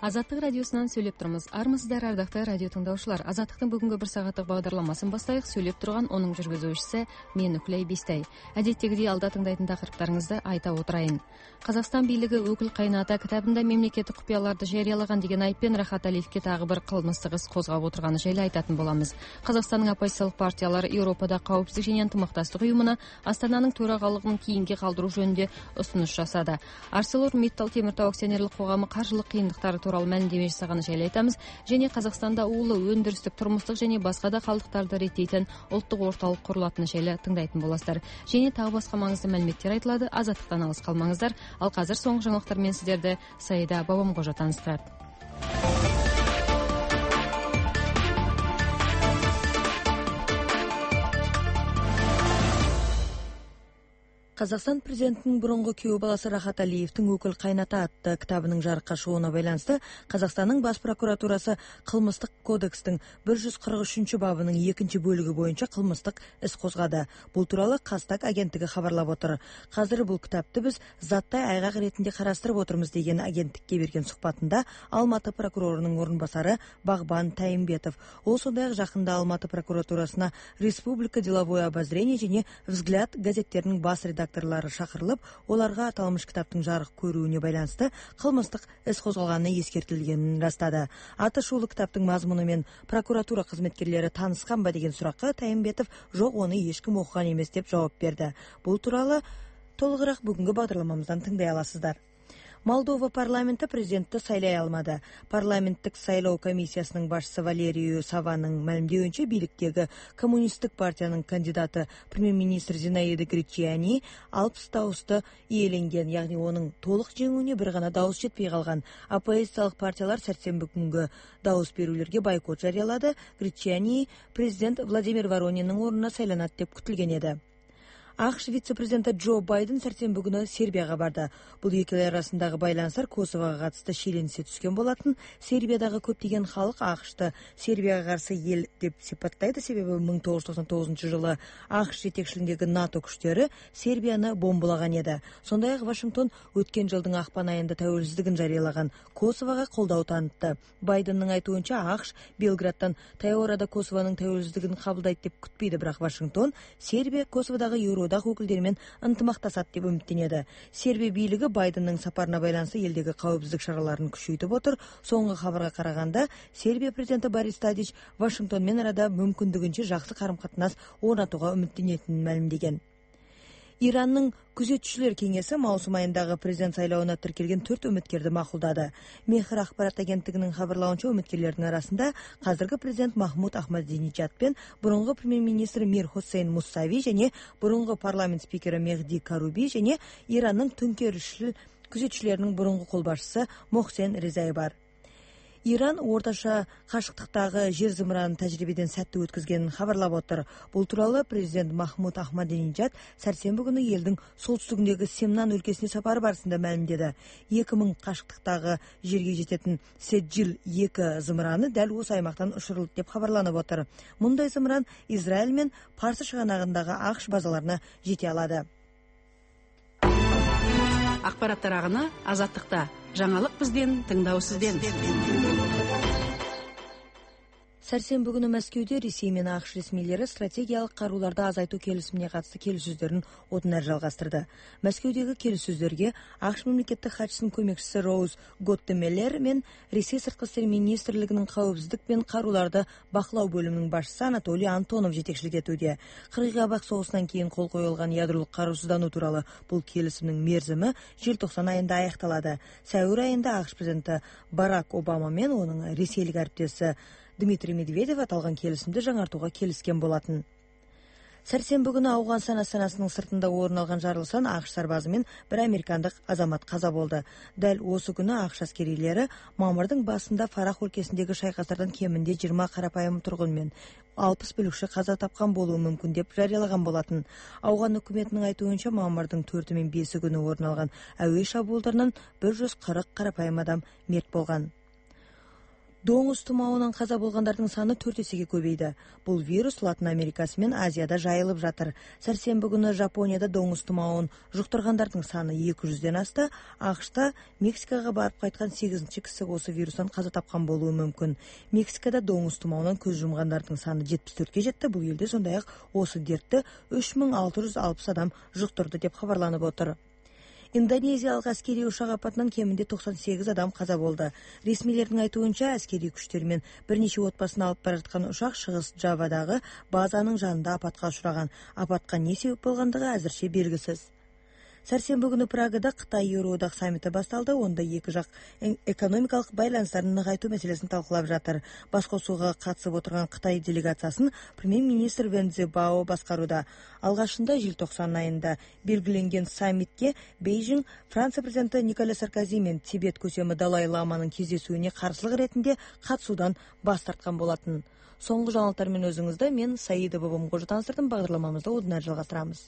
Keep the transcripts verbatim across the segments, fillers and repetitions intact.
Азаттық радиосынан сөйлеп тұрмыз. Армысыздар, ардақты радио тыңдаушылар. Азаттықтың бүгінгі бір сағаттық бағдарламасын бастайық. Сөйлеп тұрған оның жүргізушісі мен Үкілей Бестай. Әдеттегідей алда тыңдайтын тақырыптарыңызды айта отырайын. Қазақстан билігі өкіл қайната кітабында мемлекеттік құпияларды жариялаған деген айыппен Рахат Әлиевке тағы бір қылмыстық іс қозғап отырғаны жайлы айтатын боламыз. Қазақстанның оппозициялық партиялары Еуропада қауіпсіздік және ынтымақтастық ұйымына Астананың төрағалығын кейінге қалдыру жөнінде ұсыныс жасады. ArcelorMittal теміртау акционерлік қоғамы қаржылық қиындықтары туралы мәлімдеме жасағаны жайлы айтамыз, және Қазақстанда улы өндірістік, тұрмыстық және басқа да қалдықтарды реттейтін ұлттық орталық құрылатыны жайлы тыңдайтын боласыздар. Және тағы басқа маңызды мәліметтер айтылады. Азаттықтан алыс қалмаңыздар. Ал қазір соңғы жаңалықтармен сіздерді Саида Бабамқожа таныстырады. Қазақстан президентінің бұрынғы күйеу баласы Рахат Әлиевтің өкіл қайната атты кітабының жарыққа шығуына байланысты Қазақстанның бас прокуратурасы қылмыстық кодекстің бір жүз қырық үшінші бабының екінші бөлігі бойынша қылмыстық іс қозғады. Бұл туралы Қазтаг агенттігі хабарлап отыр. Қазір бұл кітапты біз заттай айғақ ретінде қарастырып отырмыз деген агенттікке берген сұхбатында Алматы прокурорының орынбасары Бағбан Тайымбетов. Ол сондай-ақ жақында Алматы прокуратурасына Республика деловое обозрение және Взгляд газеттерінің бас редакторы редакторлары шақырылып, оларға аталмыш кітаптың жарық көруіне байланысты қылмыстық іс қозғалғаны ескертілгенін растады. Аты шулы кітаптың мазмұнымен прокуратура қызметкерлері танысқан ба деген сұраққа Тайымбетов жоқ, оны ешкім оқыған емес деп жауап берді. Бұл туралы толығырақ бүгінгі бағдарламамыздан тыңдай аласыздар. Молдова парламенті президентті сайлай алмады. Парламенттік сайлау комиссиясының басшысы Валерию Саваның мәлімдеуінше биліктегі коммунистік партияның кандидаты премьер-министр Зинаида Гречиани алпыс дауысты иеленген, яғни оның толық жеңуіне бір ғана дауыс жетпей қалған. Оппозициялық партиялар сәрсенбі күнгі дауыс берулерге бойкот жариялады. Гречиани президент Владимир Ворониннің орнына сайланады деп күтілген еді. ақш вице-президенті Джо Байден сәрсенбі күні Сербияға барды. Бұл екі ел арасындағы байланыстар Косовоға қатысты шиеленісе түскен болатын. Сербиядағы көптеген халық ақшты Сербияға қарсы ел деп сипаттайды, себебі мың тоғыз жүз тоқсан тоғызыншы жылы ақш жетекшілігіндегі НАТО күштері Сербияны бомбалаған еді. Сондай-ақ Вашингтон өткен жылдың ақпан айында тәуелсіздігін жариялаған Косовоға қолдау танытты. Байденнің айтуынша ақш Белградтан таяу арада Косовоның тәуелсіздігін қабылдайды деп күтпейді, бірақ Вашингтон Сербия Косоводағы еуро одақ өкілдерімен ынтымақтасады деп үміттенеді. Сербия билігі Байденнің сапарына байланысты елдегі қауіпсіздік шараларын күшейтіп отыр. Соңғы хабарға қарағанда, Сербия президенті Борис Тадич Вашингтонмен арада мүмкіндігінше жақсы қарым-қатынас орнатуға үміттенетінін мәлімдеген. Иранның күзетшілер кеңесі маусым айындағы президент сайлауына тіркелген төрт үміткерді мақұлдады. Мехр ақпарат агенттігінің хабарлауынша үміткерлердің арасында қазіргі президент Махмуд Ахмадинеджад пен бұрынғы премьер-министр Мир Хосейн Муссави және бұрынғы парламент спикері Мехди Каруби және Иранның төңкерісшіл күзетшілерінің бұрынғы қолбасшысы Мохсен Резай бар. Иран орташа қашықтықтағы жер зымыранын тәжірибеден сәтті өткізгенін хабарлап отыр. Бұл туралы президент Махмуд Ахмадинеджад сәрсенбі күні елдің солтүстігіндегі Семнан өлкесіне сапары барысында мәлімдеді. екі мың қашықтықтағы жерге жететін Седжил екі зымыраны дәл осы аймақтан ұшырылды деп хабарланып отыр. Мұндай зымыран Израиль мен Парсы шығанағындағы ақш базаларына жете алады. Ақпараттар ағыны Азаттықта. Жаңалық бізден, тыңдау сізден. Сәрсенбі күні Мәскеуде Ресей мен ақш ресмилері стратегиялық қаруларды азайту келісіміне қатысты келіссөздерін одан әрі жалғастырды. Мәскеудегі келіссөздерге ақш мемлекеттік хатшысының көмекшісі Роуз Готтемеллер мен Ресей сыртқы істер министрлігінің қауіпсіздік пен қаруларды бақылау бөлімінің басшысы Анатолий Антонов жетекшілік етуде. Қырғыз-Қарабақ соғысынан кейін қол қойылған ядролық қарусыздану туралы бұл келісімнің мерзімі желтоқсан айында аяқталады. Сәуір айында ақш президенті Барак Обама мен оның ресейлік әріптесі Дмитрий Медведев аталған келісімді жаңартуға келіскен болатын. Сәрсенбі күні Ауғанстан астанасының сыртында орын алған жарылыстан ақш сарбазы мен бір американдық азамат қаза болды. Дәл осы күні ақш әскерилері мамырдың басында Фарах өлкесіндегі шайқастардан кемінде жиырма қарапайым тұрғын мен алпыс бүлікші қаза тапқан болуы мүмкін деп жариялаған болатын. Ауған үкіметінің айтуынша мамырдың төрті мен бесі күні орын алған әуе шабуылдарынан бір жүз қырық қарапайым адам мерт болған. Доңыз тұмауынан қаза болғандардың саны төрт есеге көбейді. Бұл вирус Латын Америкасы мен Азияда жайылып жатыр. Сәрсенбі күні Жапонияда доңыз тұмауын жұқтырғандардың саны екі жүзден асты. ақш-та Мексикаға барып қайтқан сегізінші кісі осы вирустан қаза тапқан болуы мүмкін. Мексикада доңыз тұмауынан көз жұмғандардың саны жетпіс төртке жетті. Бұл елде сондай-ақ осы дертті үш мың алты жүз алпыс адам жұқтырды деп хабарланып отыр. Индонезиялық әскери ұшақ апатынан кемінде тоқсан сегіз адам қаза болды. Ресмилердің айтуынша әскери күштермен бірнеше отбасын алып бара жатқан ұшақ шығыс Джавадағы базаның жанында апатқа ұшыраған. Апатқа не себеп болғандығы әзірше белгісіз. Сәрсенбі күні Прагада Қытай Еуроодақ саммиті басталды. Онда екі жақ экономикалық байланыстарын нығайту мәселесін талқылап жатыр. Басқосуға қатысып отырған Қытай делегациясын премьер-министр Вэн Цзяобао басқаруда. Алғашында желтоқсан айында белгіленген саммитке Бейжің Франция президенті Николя Саркози мен Тибет көсемі Далай Ламаның кездесуіне қарсылық ретінде қатысудан бас тартқан болатын. Соңғы жаңалықтармен өзіңізді мен Саидова Бомғожа таныстырдым. Бағдарламамызды одан әрі жалғастырамыз.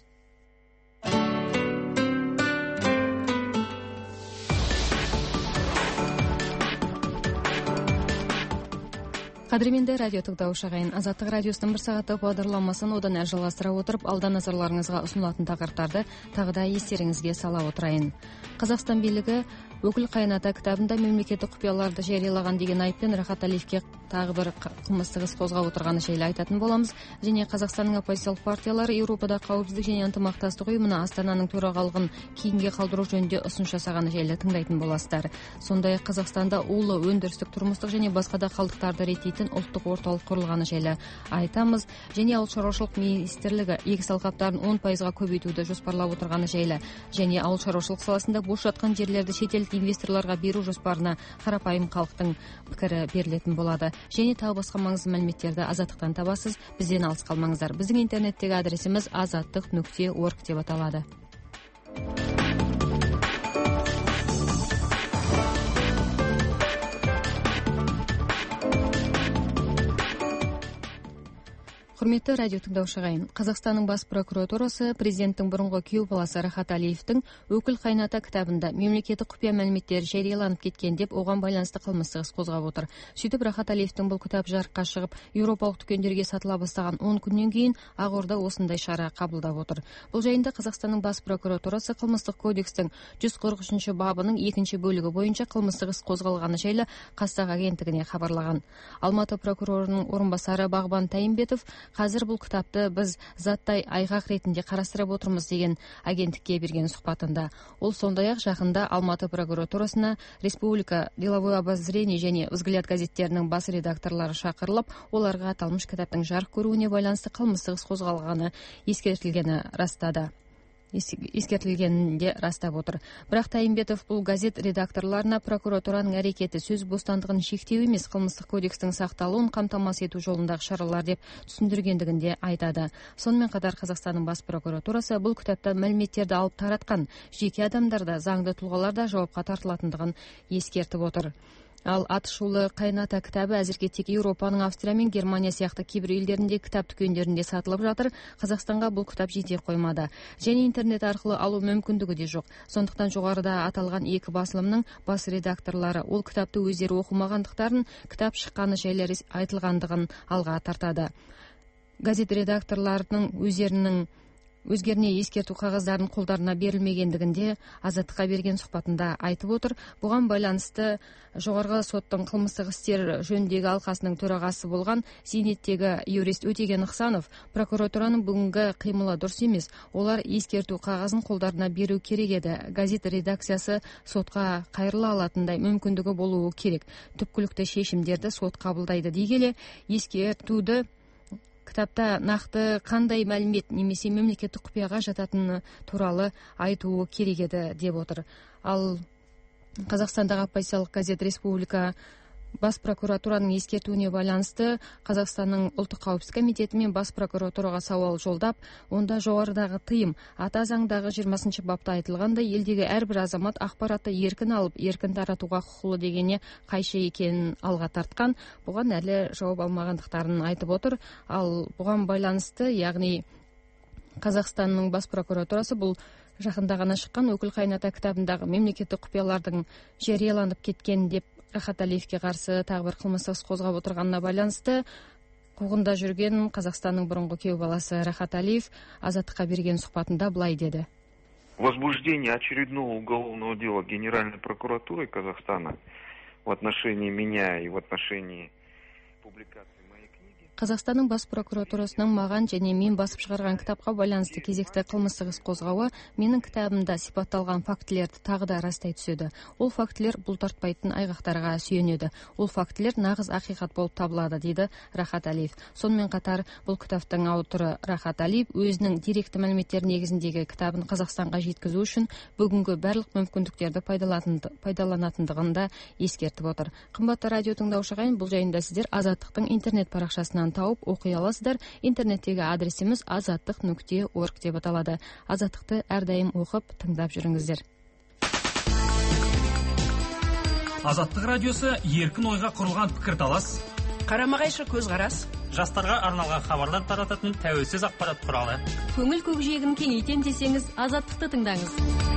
Қадірменді радио тыңдаушы ағайын, Азаттық радиосының бір сағаты бағдарламасын одан әрі жалғастыра отырып, алда назарларыңызға ұсынылатын тақырыптарды тағы да естеріңізге сала отырайын. Қазақстан билігі өкіл қайната кітабында мемлекеттік құпияларды жариялаған деген айыппен Рахат Алиевке тағы бір қылмыстық іс қозғап отырғаны жайлы айтатын боламыз. Және Қазақстанның оппозициялық партиялары Еуропада қауіпсіздік және ынтымақтастық ұйымына Астананың төрағалығын кейінге қалдыру жөнінде ұсыныс жасағаны жайлы тыңдайтын боласыздар. Сондай-ақ Қазақстанда улы өндірістік, тұрмыстық және басқа да қалдықтарды реттейтін ұлттық орталық құрылғаны жайлы айтамыз. Және Ауыл шаруашылық министрлігі егіс алқаптарын он пайызға көбейтуді жоспарлап отырғаны жайлы, және ауыл шаруашылық саласында бос жатқан жерлерді шетелдік инвесторларға беру жоспарына қарапайым халықтың пікірі берілетін болады. Және тағы басқа маңызды мәліметтерді Азаттықтан табасыз. Бізден алыс қалмаңыздар. Біздің интернеттегі адресіміз азаттық нүкте орг деп аталады. Құрметті радио тыңдаушы ағайын, Қазақстанның бас прокуратурасы президенттің бұрынғы күйеу баласы Рахат Алиевтің өкіл қайната кітабында мемлекеттік құпия мәліметтері жарияланып кеткен деп оған байланысты қылмыстық іс қозғап отыр. Сөйтіп Рахат Алиевтің бұл кітап жарыққа шығып, еуропалық дүкендерге сатыла бастаған он күннен кейін Ақорда осындай шара қабылдап отыр. Бұл жайында Қазақстанның бас прокуратурасы қылмыстық кодекстің жүз қырық үшінші бабының екінші бөлігі бойынша қылмыстық іс қозғалғаны жайлы Қазтаг агенттігіне хабарлаған. Алматы прокурорының орынбасары Бағбан Тайымбетов қазір бұл кітапты біз заттай айғақ ретінде қарастырып отырмыз деген агенттікке берген сұхбатында. Ол сондай-ақ жақында Алматы прокуратурасына Республика деловое обозрение және Взгляд газеттерінің бас редакторлары шақырылып, оларға аталмыш кітаптың жарық көруіне байланысты қылмыстық іс қозғалғаны ескертілгені растады. ескертілгенінде растап отыр. Бірақ Тайымбетов бұл газет редакторларына прокуратураның әрекеті сөз бостандығын шектеу емес, қылмыстық кодекстің сақталуын қамтамасыз ету жолындағы шаралар деп түсіндіргендігінде айтады. Сонымен қатар Қазақстанның бас прокуратурасы бұл кітапта мәліметтерді алып таратқан жеке адамдарда, заңды тұлғаларда жауапқа тартылатындығын ескертіп отыр. Ал атышулы қайната кітабы әзірге тек Еуропаның Австрия мен Германия сияқты кейбір елдерінде кітап дүкендерінде сатылып жатыр. Қазақстанға бұл кітап жете қоймады. Және интернет арқылы алу мүмкіндігі де жоқ. Сондықтан жоғарыда аталған екі басылымның бас редакторлары ол кітапты өздері оқымағандықтарын, кітап шыққаны жайлы айтылғандығын алға тартады. Газет редакторларының өздерінің өзгеріне ескерту қағаздарын қолдарына берілмегендігінде Азаттыққа берген сұхбатында айтып отыр. Бұған байланысты жоғарғы соттың қылмыстық істер жөніндегі алқасының төрағасы болған Зейнеттегі юрист Өтеген Ықсанов прокуратураның бүгінгі қимылы дұрыс емес. Олар ескерту қағазын қолдарына беру керек еді. Газет редакциясы сотқа қайырыла алатындай мүмкіндігі болуы керек. Түпкілікті шешімдерді сот қабылдайды дей келе, ескертуді кітапта нақты қандай мәлімет немесе мемлекеттік құпияға жататыны туралы айтуы керек еді деп отыр. Ал Қазақстандағы оппозициялық газет Республика бас прокуратураның ескертуіне байланысты Қазақстанның ұлттық қауіпсіздік комитеті мен бас прокуратураға сауал жолдап, онда жоғарыдағы тыйым ата заңдағы жиырмасыншы бапта айтылғандай елдегі әрбір азамат ақпаратты еркін алып, еркін таратуға құқылы дегеніне қайшы екенін алға тартқан. Бұған әлі жауап алмағандықтарын айтып отыр. Ал бұған байланысты, яғни Қазақстанның бас прокуратурасы бұл жақында ғана шыққан өкіл қайната кітабындағы мемлекеттік құпиялардың жарияланып кеткен деп Рахат Алиевке қарсы тағы бір қылмыстық іс қозғап отырғанына байланысты қуғында жүрген Қазақстанның бұрынғы күйеу баласы Рахат Алиев Азаттыққа берген сұхбатында былай деді. Возбуждение очередного уголовного дела Генеральной прокуратуры Казахстана в отношении меня и в отношении публикации моей книги. Қазақстанның бас прокуратурасының маған және мен басып шығарған кітапқа байланысты кезекті қылмыстық іс қозғауы менің кітабымда сипатталған фактілерді тағы да растай түседі. Ол фактілер бұлтартпайтын айғақтарға сүйенеді. Ол фактілер нағыз ақиқат болып табылады, дейді Рахат Алиев. Сонымен қатар бұл кітаптың авторы Рахат Алиев өзінің деректі мәліметтер негізіндегі кітабын Қазақстанға жеткізу үшін бүгінгі барлық мүмкіндіктерді пайдаланатындығын да ескертіп отыр. Қымбатты радио тыңдаушы ағайын, бұл жайында сіздер Азаттықтың интернет парақшасынан тауып оқи аласыздар. Интернеттегі адресіміз азаттық нүкте орг деп аталады. Азаттықты әрдайым оқып, тыңдап жүріңіздер. Азаттық радиосы еркін ойға құрылған пікірталас, Қарама-қайшы көзқарас, жастарға арналған хабарлар тарататын тәуелсіз ақпарат құралы. Көңіл көкжиегін кеңейтем десеңіз, Азаттықты тыңдаңыз.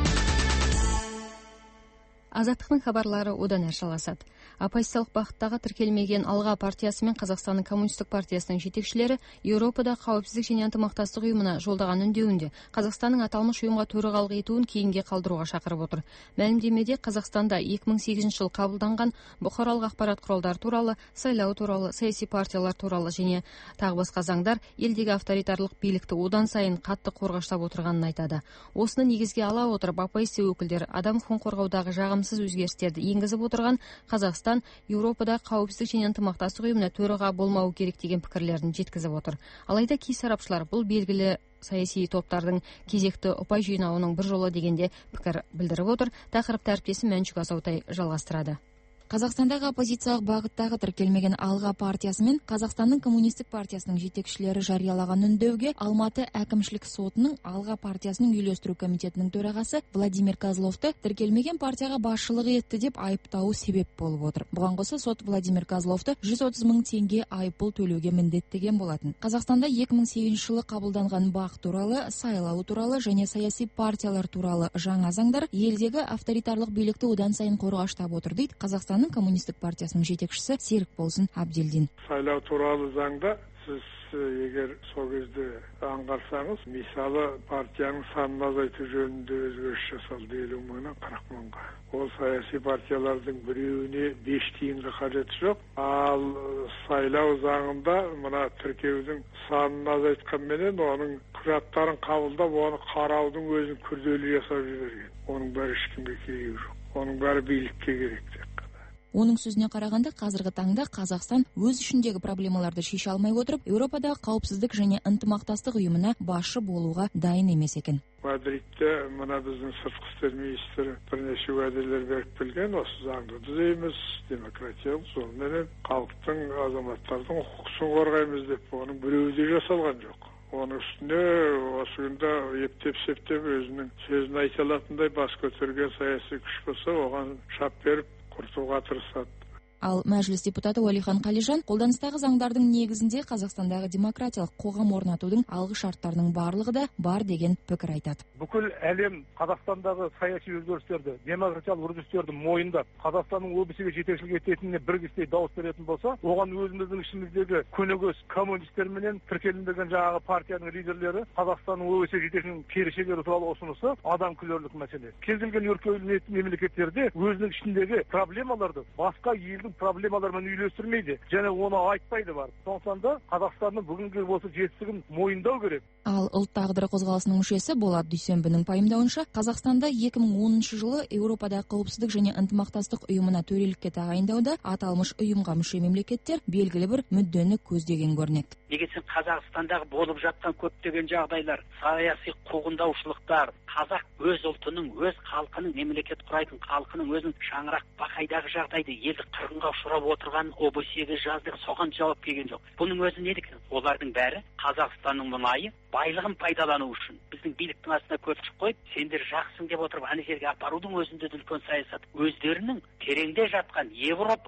Азаттықтың хабарлары одан әрі жалғасады. Оппозициялық бағыттағы тіркелмеген Алға партиясы мен Қазақстанның коммунистік партиясының жетекшілері Еуропада қауіпсіздік және ынтымақтастық ұйымына жолдаған үндеуінде Қазақстанның аталмыш ұйымға төрағалық етуін кейінге қалдыруға шақырып отыр. Мәлімдемеде Қазақстанда екі мың сегізінші жылы қабылданған бұқаралық ақпарат құралдары туралы, сайлау туралы, саяси партиялар туралы және тағы басқа заңдар елдегі авторитарлық билікті одан сайын қатты қорғаштап отырғанын айтады. Осыны негізге ала отырып, оппозиция өкілдері адам құқығын қорғаудағы жағымсыз өзгерістерді енгізіп отырған Қазақстан Еуропада қауіпсіздік және ынтымақтастық ұйымына төраға болмауы керек деген пікірлерін жеткізіп отыр. Алайда кей сарапшылар бұл белгілі саяси топтардың кезекті ұпай жинауының бір жолы дегенде пікір білдіріп отыр. Тақырыпты әріптесім Мәншүк Асаутай жалғастырады. Қазақстандағы оппозициялық бағыттағы тіркелмеген Алға партиясы мен Қазақстанның коммунистік партиясының жетекшілері жариялаған үндеуге Алматы әкімшілік сотының Алға партиясының үйлестіру комитетінің төрағасы Владимир Козловты тіркелмеген партияға басшылық етті деп айыптауы себеп болып отыр. Бұған қоса сот Владимир Козловты жүз отыз мың теңге айыппұл төлеуге міндеттеген болатын. Қазақстанда екі мың сегізінші жылы қабылданған бақ туралы, сайлау туралы және саяси партиялар туралы жаңа заңдар елдегі авторитарлық билікті одан сайын қорғаштап отыр, дейді Қазақстан коммунистік партиясының жетекшісі Серік Болсын Абделдин. Сайлау туралы заңда сіз егер сол кезде аңғарсаңыз, мысалы партияның санын азайту жөнінде өзгеріс жасалды елу мыңнан қырық мыңға. Ол саяси партиялардың біреуіне беш тиынға қажеті жоқ. Ал сайлау заңында мына тіркеудің санын азайтқанменен оның құжаттарын қабылдап, оны қараудың өзін күрделі жасап жіберген. Оның бәрі ешкімге керегі жоқ. Оның бәрі билікке керек. Оның сөзіне қарағанда, қазіргі таңда Қазақстан өз ішіндегі проблемаларды шеше алмай отырып, Еуропадағы қауіпсіздік және ынтымақтастық ұйымына басшы болуға дайын емес екен. Мадридте мына біздің сыртқы істер министрі бірнеше уәделер беріп келген, осы заңды түзейміз, демократиялық жолменен халықтың, азаматтардың құқығын қорғаймыз деп, оның біреуі де жасалған жоқ. Оның үстіне осы күнде ептеп-септеп өзінің сөзін айта алатындай бас көтерген саяси күш болса, оған шап беріп құртуға тырысады. Ал мәжіліс депутаты Уәлихан Қалижан қолданыстағы заңдардың негізінде Қазақстандағы демократиялық қоғам орнатудың алғы шарттарының барлығы да бар деген пікір айтады. Бүкіл әлем Қазақстандағы саяси өзгерістерді, демократиялық үрдістерді мойындап, Қазақстанның облысыға жетекшілік ететініне біргестей дауыс беретін болса, оған өзіміздің ішіміздегі көнегөз коммунистерменен тіркелінбеген жаңағы партияның лидерлері Қазақстанның облысыға жетекшілігінің перішелері туралы ұсынысы адам күлерлік мәселе. Кез келген өркениетті мемлекеттерде өзінің ішіндегі проблемаларды басқа елдің проблемалармен үйлестірмейді, және оны айтпайды бар. Сондықтан да Қазақстанның бүгінгі осы жетістігін мойындау керек. Ал ұлт тағдыры қозғалысының мүшесі Болат Дүйсенбінің пайымдауынша, Қазақстанда екі мың оныншы жылы Еуропада қауіпсіздік және ынтымақтастық ұйымына төрелікке тағайындауда аталмыш ұйымға мүше мемлекеттер белгілі бір мүддені көздеген көрінеді. Неге сен Қазақстандағы болып жатқан көптеген жағдайлар, саяси қуғындаушылықтар, қазақ өз ұлтының, өз халқының, мемлекет құрайтын халқының өзінің шаңырақ бақайдағы жағдайды елді қырғынға ұшырап отырған обсегі жаздық, соған жауап берген жоқ. Бұның өзі не екен? Олардың бәрі Қазақстанның мұнайы байлығын пайдалану үшін біздің биліктің астына көпшік қойып, сендер жақсың деп отырып, ана жерге апарудың өзінде үлкен саясат. Өздерінің тереңде жатқан Европаның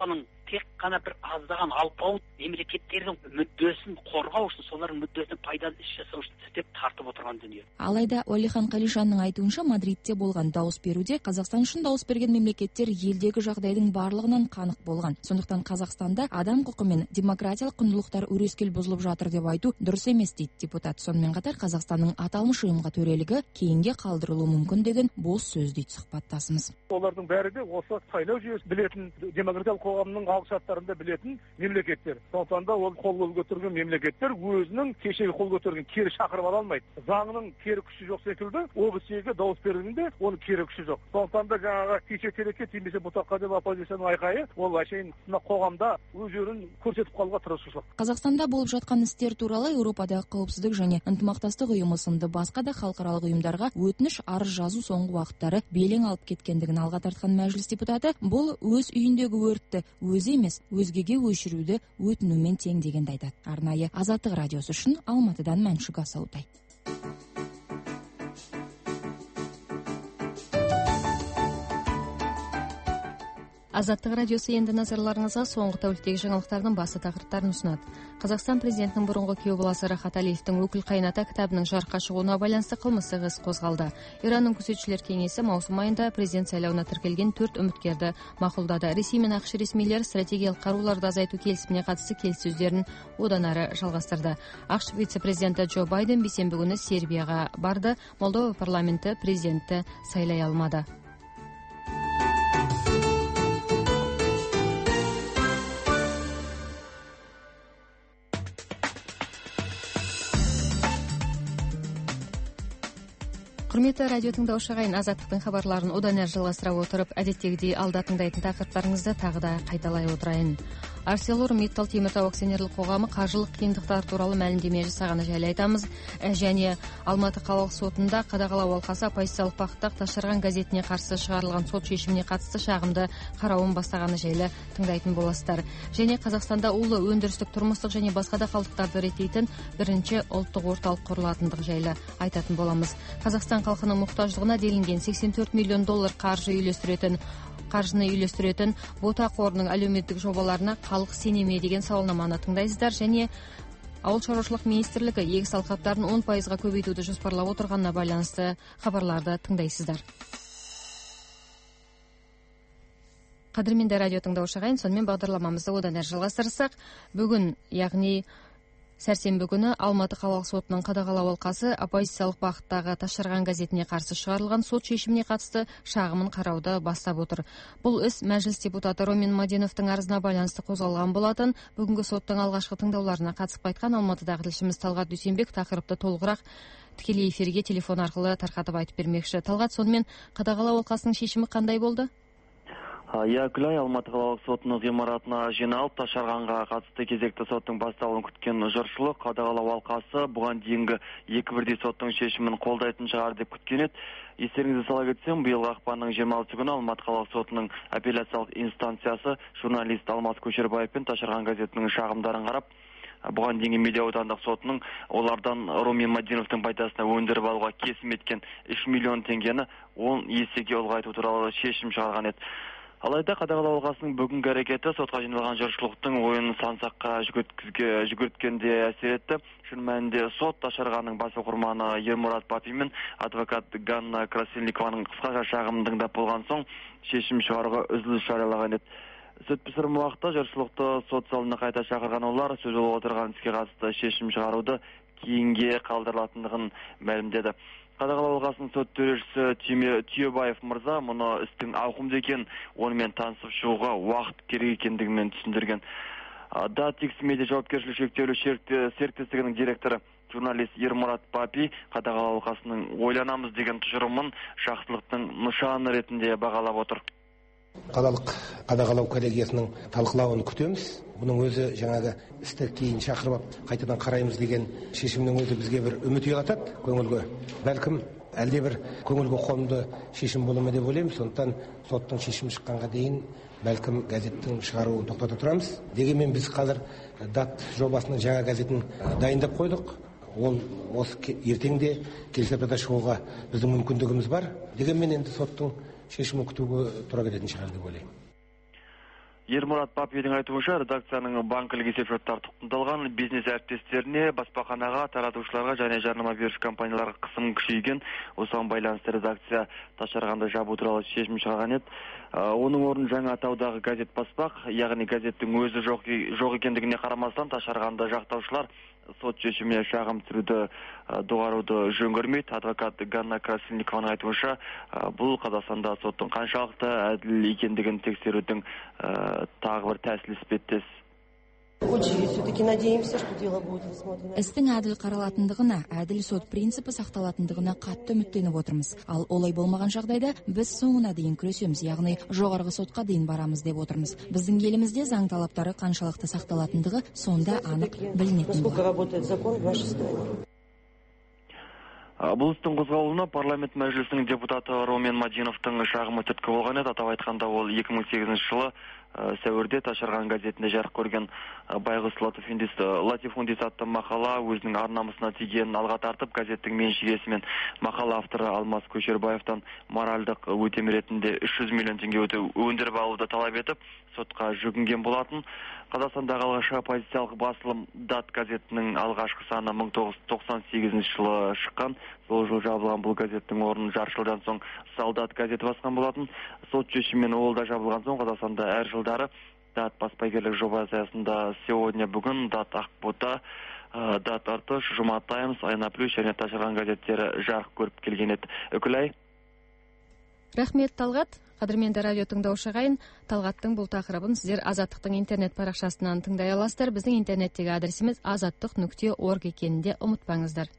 тек қана бір аздаған алпауыт мемлекеттердің мүддесін қорғау үшін, солардың мүддесіне пайдалы іс жасау үшін істеп тартып отырған дүние. Алайда Уәлихан Қалишанның айтуынша, Мадридте болған дауыс беруде Қазақстан үшін дауыс берген мемлекеттер елдегі жағдайдың барлығынан қанық болған. Сондықтан Қазақстанда адам құқы мен демократиялық құндылықтар өрескел бұзылып жатыр деп айту дұрыс емес дейді депутат. Сонымен қатар Қазақстанның аталмыш ұйымға төрелігі кейінге қалдырылуы мүмкін деген бос сөз дейді сұхбаттасымыз. Олардың бәрі де осы сайлау жүйесін білетін, демократиялық қоғамның алғышарттарын білетін мемлекеттер. Сондықтан да ол қол көтерген мемлекеттер өзінің кешегі қол көтерген кері шақырып ала алмайды. Заңның кері күші жоқ секілді, о бэ се-ге дауыс бергенде оның кері күші жоқ. Сондықтан да жаңағы тисе терекке тимесе бұтаққа деп оппозицияның айқайы ол әшейін мына қоғамда өз жерін көрсетіп қалуға тырысушылық. Қазақстанда болып жатқан істер туралы Еуропадағы қауіпсіздік және ынтымақтастық ұйымы сынды басқа да халықаралық ұйымдарға өтініш арыз жазу соңғы уақыттары белең алып кеткендігін алға тартқан мәжіліс депутаты бұл өз үйіндегі өртті өзі емес өзгеге өшіруді өтінумен тең дегенді айтады. Арнайы Азаттық радиосы үшін Алматыдан Мәншүк Асаутай. Азаттық радиосы енді назарларыңызға соңғы тәуліктегі жаңалықтардың басты тақырыптарын ұсынады. Қазақстан президентінің бұрынғы күйеу баласы Рахат Алиевтің «Өкіл қайната» кітабының жарыққа шығуына байланысты қылмыстық іс қозғалды. Иранның күзетшілер кеңесі маусым айында президент сайлауына тіркелген төрт үміткерді мақұлдады. Ресей мен ақш ресмилер стратегиялық қаруларды азайту келісіміне қатысты келіссөздерін одан әрі жалғастырды. ақш вице-президенті Джо Байден бейсенбі күні Сербияға барды. Молдова парламенті президентті сайлай алмады. Құрметті радио тыңдаушы ағайын, Азаттықтың хабарларын одан әрі жалғастыра отырып, әдеттегідей алда тыңдайтын тақырыптарыңызды тағы да қайталай отырайын. ArcelorMittal теміртау акционерлік қоғамы қаржылық қиындықтар туралы мәлімдеме жасағаны жайлы айтамыз, және Алматы қалалық сотында қадағалау алқасы оппозициялық бағыттағы Ташырған газетіне қарсы шығарылған сот шешіміне қатысты шағымды қарауын бастағаны жайлы тыңдайтын боласыздар. Және Қазақстанда улы өндірістік, тұрмыстық және басқа да қалдықтарды реттейтін бірінші ұлттық орталық құрылатындығы жайлы айтатын боламыз. Қазақстан халқының мұқтаждығына делінген сексен төрт миллион доллар қаржы үйлестіретін қаржыны үйлестіретін Бота қорының әлеуметтік жобаларына халық сене ме деген сауалнаманы тыңдайсыздар, және Ауыл шаруашылық министрлігі егіс алқаптарын он пайызға көбейтуді жоспарлап отырғанына байланысты хабарларды тыңдайсыздар. Қадірменді радио тыңдаушы ағайын, сонымен бағдарламамызды одан әрі жалғастырсақ, бүгін, яғни сәрсенбі күні Алматы қалалық сотының қадағалау алқасы оппозициялық бағыттағы Ташырған газетіне қарсы шығарылған сот шешіміне қатысты шағымын қарауды бастап отыр. Бұл іс мәжіліс депутаты Ромин Маденовтың арызына байланысты қозғалған болатын. Бүгінгі соттың алғашқы тыңдауларына қатысып қайтқан Алматыдағы тілшіміз Талғат Дүйсенбек тақырыпты толығырақ тікелей эфирге телефон арқылы тарқатып айтып бермекші. Талғат, сонымен қадағалау алқасының шешімі қандай болды? Я Күлай Алматы қалалық сотының ғимаратына жиналып, Ташарғанға қатысты кезекті соттың басталуын күткен жұртшылық қадағалау алқасы бұған дейінгі екі бірдей соттың шешімін қолдайтын шығар деп күткен еді. Естеріңізге сала кетсем, биылғы ақпанның жиырма алтысы күні Алматы қалалық сотының апелляциялық инстанциясы журналист Алмас Көшербаев пен Ташарған газетінің шағымдарын қарап, бұған дейінгі медиа аудандық сотының олардан Ромин Маденовтың пайдасына өндіріп алуға кесім еткен үш миллион теңгені он есеге ұлғайту туралы шешім шығарған еді. Алайда қадағалау алқасының бүгінгі әрекеті сотқа жиналған жұртшылықтың ойын сан-саққа жүгірткенде әсер етті. Шын мәнінде сот Ташарғанның бас оқырманы Ермұрат Папи мен адвокат Ганна Красильникованың қысқаша шағымын тыңдап болған соң шешім шығаруға үзіліс жариялаған еді. Сөт пісірім уақытта жұртшылықты сот залына қайта шақырған олар сөз болып отырған іске қатысты шешім шығаруды кейінге қалдырылатындығын мәлімдеді. Қадағалау алқасының сот төрешісі Түйебаев мырза мұны істің ауқымды екен, онымен танысып шығуға уақыт керек екендігімен түсіндірген. Датикс медиа жауапкершілігі шектеулі серіктестігінің директоры журналист Ермұрат Папи қадағалау алқасының ойланамыз деген тұжырымын жақсылықтың нышаны ретінде бағалап отыр. Қалалық қадағалау коллегиясының талқылауын күтеміз. Бұның өзі жаңағы істі кейін шақырып қайтадан қараймыз деген шешімнің өзі бізге бір үміт ұялатады көңілге. Бәлкім әлде бір көңілге қонымды шешім бола ма деп ойлаймыз. Сондықтан соттың шешімі шыққанға дейін бәлкім газеттің шығаруын тоқтата тұрамыз. Дегенмен біз қазір дат жобасының жаңа газетін дайындап қойдық. Ол осы ертеңде келісімшартқа шығуға біздің мүмкіндігіміз бар. Дегенмен енді соттың шешімін күтуге тура келетін шығар деп ойлаймын. Ермұрат Папидің айтуынша, редакцияның банкілік есеп-шоттары тұтқындалған, бизнес әріптестеріне, баспаханаға, таратушыларға және жарнама беруші компанияларға қысым күшейген. Осыған байланысты редакция Ташарғанды жабу туралы шешім шығарған еді. Оның орнын жаңа атаудағы газет баспақ, яғни газеттің өзі жоқ, жоқ екендігіне қарамастан Ташарғанды жақтаушылар сот шешіміне шағым түсіруді доғаруды жөн көрмейді. Адвокат Ганна Красильникованың айтуынша, бұл Қазақстанда соттың қаншалықты әділ екендігін тексерудің тағы бір тәсіл іспеттес. Істің әділ қаралатындығына, әділ сот принципі сақталатындығына қатты үміттеніп отырмыз. Ал олай болмаған жағдайда біз соңына дейін күресеміз, яғни жоғарғы сотқа дейін барамыз деп отырмыз. Біздің елімізде заң талаптары қаншалықты сақталатындығы сонда анық білінетін болады. Бұл істің қозғалуына парламент мәжілісінің депутаты Ромен Мадиновтың шағымы түрткі болған еді. Атап айтқанда ол екі мың сегізінші жылы сәуірде Ташарған газетінде жарық көрген Байғұс Латифундис атты мақала өзінің ар-намысына тигенін алға тартып, газеттің меншік иесі мен мақала авторы Алмас Көшербаевтан моральдық өтем ретінде үш жүз миллион теңге өндіріп алуды талап етіп, сотқа жүгінген болатын. Қазақстандағы алғашқы оппозициялық басылым Дат газетінің алғашқы саны мың тоғыз жүз тоқсан сегізінші жылы шыққан. Сол жыл жабылған бұл газеттің орнын жарты жылдан соң Солдат газеті басқан болатын. Сот шешімімен ол да жабылған соң Қазақстанда әр жылдары Дат баспагерлік жобасы аясында сегодня бүгін, Дат Ақбота, Дат Артыш, Жұма Таймс, Айна Плюс және Ташарған газеттері жарық көріп келген еді. Үкілай. Рахмет, Талғат. Қадірменді радио тыңдаушы ағайын, Талғаттың бұл тақырыбын сіздер Азаттықтың интернет парақшасынан тыңдай аласыздар. Біздің интернеттегі адресіміз азаттық нүкте орг екенінде ұмытпаңыздар.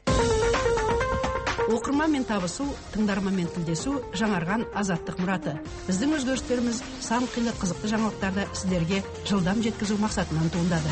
Оқырманмен табысу, тыңдарманмен тілдесу жаңарған азаттық мұраты. Біздің өзгерістеріміз сан қилы қызықты жаңалықтарды сіздерге жылдам жеткізу мақсатынан туындады.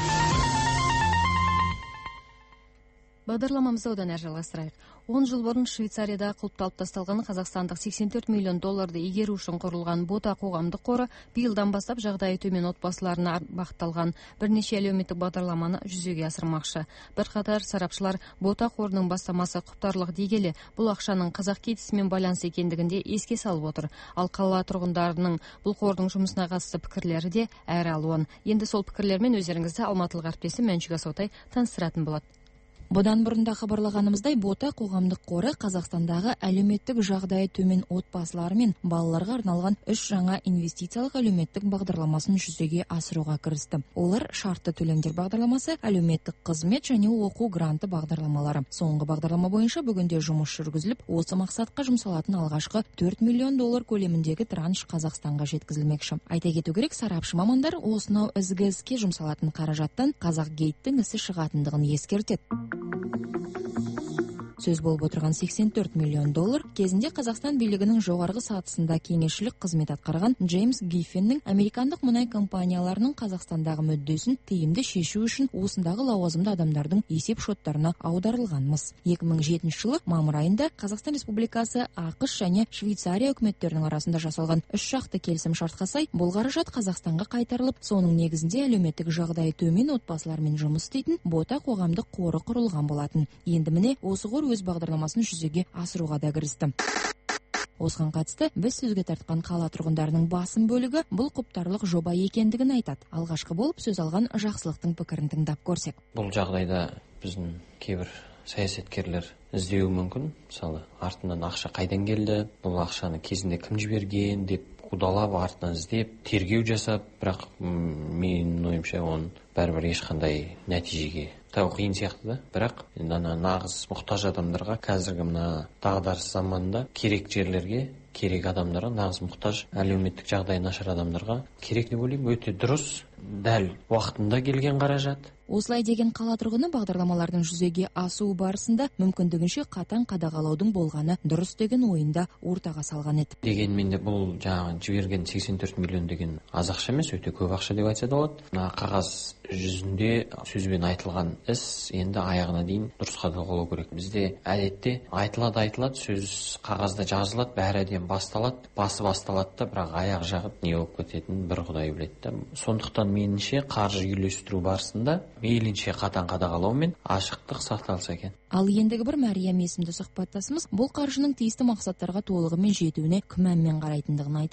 Бағдарламамызды одан әрі жалғастырайық. он жыл бұрын Швейцарияда құлыпталып тасталған қазақстандық сексен төрт миллион долларды игеру үшін құрылған Бота қоғамдық қоры биылдан бастап жағдайы төмен отбасыларына бағытталған бірнеше әлеуметтік бағдарламаны жүзеге асырмақшы. Бірқатар сарапшылар Бота қорының бастамасы құптарлық дей келе, бұл ақшаның қазақ кетісімен байланыс екендігінде еске салып отыр. Ал қала тұрғындарының бұл қордың жұмысына қатысты пікірлері де әр алуан. Енді сол пікірлермен өздеріңізді алматылық әріптесім Мәншүк Асаутай таныстыратын болады. Бұдан бұрында хабарлағанымыздай, Бота қоғамдық қоры Қазақстандағы әлеуметтік жағдайы төмен отбасылар мен балаларға арналған үш жаңа инвестициялық әлеуметтік бағдарламасын жүзеге асыруға кірісті. Олар шартты төлемдер бағдарламасы, әлеуметтік қызмет және оқу гранты бағдарламалары. Соңғы бағдарлама бойынша бүгінде жұмыс жүргізіліп, осы мақсатқа жұмсалатын алғашқы төрт миллион доллар көлеміндегі транш Қазақстанға жеткізілмекші. Айта кету керек, сарапшы мамандар осынау ізгі іске жұмсалатын қаражаттан Қазақ гейттің ісі шығатындығын ескертеді. Сөз болып отырған сексен төрт миллион доллар кезінде Қазақстан билігінің жоғарғы сатысында кеңесшілік қызмет атқарған Джеймс Гиффиннің американдық мұнай компанияларының Қазақстандағы мүддесін тиімді шешу үшін осындағы лауазымды адамдардың есеп шоттарына аударылғанмыз. екі мың жетінші жылы мамыр айында Қазақстан Республикасы, ақш және Швейцария үкіметтерінің арасында жасалған үш жақты келісім шартқа сай, бұл қаражат Қазақстанға қайтарылып, соның негізінде әлеуметтік жағдайы төмен отбасылармен жұмыс істейтін Бота қоғамдық қоры құрылған болатын. Енді міне осы қор өз бағдарламасын жүзеге асыруға да кірісті. Осыған қатысты біз сөзге тартқан қала тұрғындарының басым бөлігі бұл құптарлық жоба екендігін айтады. Алғашқы болып сөз алған Жақсылықтың пікірін тыңдап көрсек. Бұл жағдайда біздің кейбір саясаткерлер іздеуі мүмкін. Мысалы, артынан ақша қайдан келді, бұл ақшаны кезінде кім жіберген деп қудалап, артынан іздеп, тергеу жасап, бірақ менің ойымша оның бәрібір ешқандай нәтижеге тау қиын сияқты да. Бірақ ана нағыз мұқтаж адамдарға қазіргі мына дағдарыс заманында керек жерлерге, керек адамдарға, нағыз мұқтаж әлеуметтік жағдайы нашар адамдарға керек деп ойлаймын. Өте дұрыс, дәл уақытында келген қаражат. Осылай деген қала тұрғыны бағдарламалардың жүзеге асуы барысында мүмкіндігінше қатаң қадағалаудың болғаны дұрыс деген ойында ортаға салған еді. Дегенмен де бұл жаңағы жіберген сексен төрт миллион деген аз ақша емес, өте көп ақша деп айтса да болады. Мына қағаз жүзінде сөзбен айтылған іс енді аяғына дейін дұрыс қадағалау керек. Бізде әдетте айтылады айтылады, сөз қағазда жазылады, бәрі әдемі басталады, басы басталады да, бірақ аяқ жағы не болып кететінін бір Құдай біледі. Сондықтан меніңше қаржы үйлестіру барысында мейлінше қатаң қадағалау мен ашықтық сақталса екен. Ал ендігі бір Мәриям есімді сұхбаттасымыз бұл қаржының тиісті мақсаттарға толығымен жетуіне күмәнмен қарайтындығын айтады.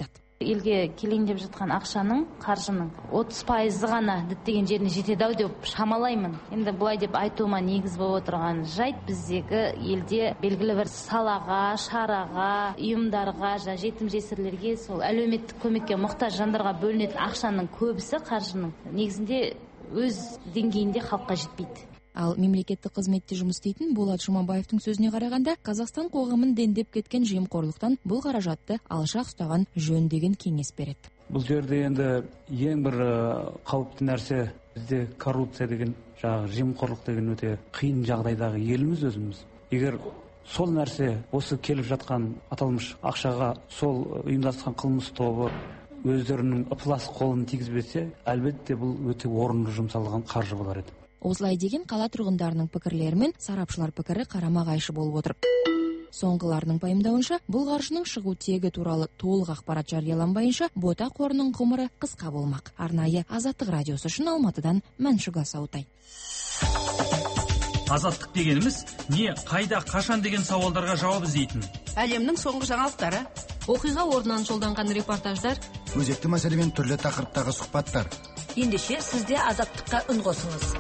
Елге келейін деп жатқан ақшаның, қаржының отыз пайызы ғана діттеген жеріне жетеді ау деп шамалаймын. Енді бұлай деп айтуыма негіз болып отырған жайт, біздегі елде белгілі бір салаға, шараға, ұйымдарға, жетім жесірлерге, сол әлеуметтік көмекке мұқтаж жандарға бөлінетін ақшаның көбісі, қаржының негізінде өз деңгейінде халыққа жетпейді. Ал мемлекеттік қызметте жұмыс істейтін Болат Жұмабаевтың сөзіне қарағанда, Қазақстан қоғамын дендеп кеткен жемқорлықтан бұл қаражатты алшақ ұстаған жөн деген кеңес береді. Бұл жерде енді ең бір қауіпті нәрсе бізде коррупция деген, жаңағы жемқорлық деген өте қиын жағдайдағы еліміз өзіміз. Егер сол нәрсе осы келіп жатқан аталмыш ақшаға сол ұйымдасқан қылмыс тобы өздерінің ықылас қолын тигізбесе, әлбетте бұл өте орынды жұмсалған қаржы болар еді. Осылай деген қала тұрғындарының пікірлері мен сарапшылар пікірі қарама-қайшы болып отыр. Соңғыларының пайымдауынша, бұл қаржының шығу тегі туралы толық ақпарат жарияланбайынша, бота қорының ғұмыры қысқа болмақ. Арнайы Азаттық радиосы үшін Алматыдан Мәншүк Асаутай. Азаттық дегеніміз не, қайда, қашан деген сауалдарға жауап іздейтін. Әлемнің соңғы жаңалықтары, оқиға орнынан жолданған репортаждар, өзекті мәселемен түрлі тақырыптағы сұхбаттар. Ендеше сізде Азаттыққа үн қосыңыз.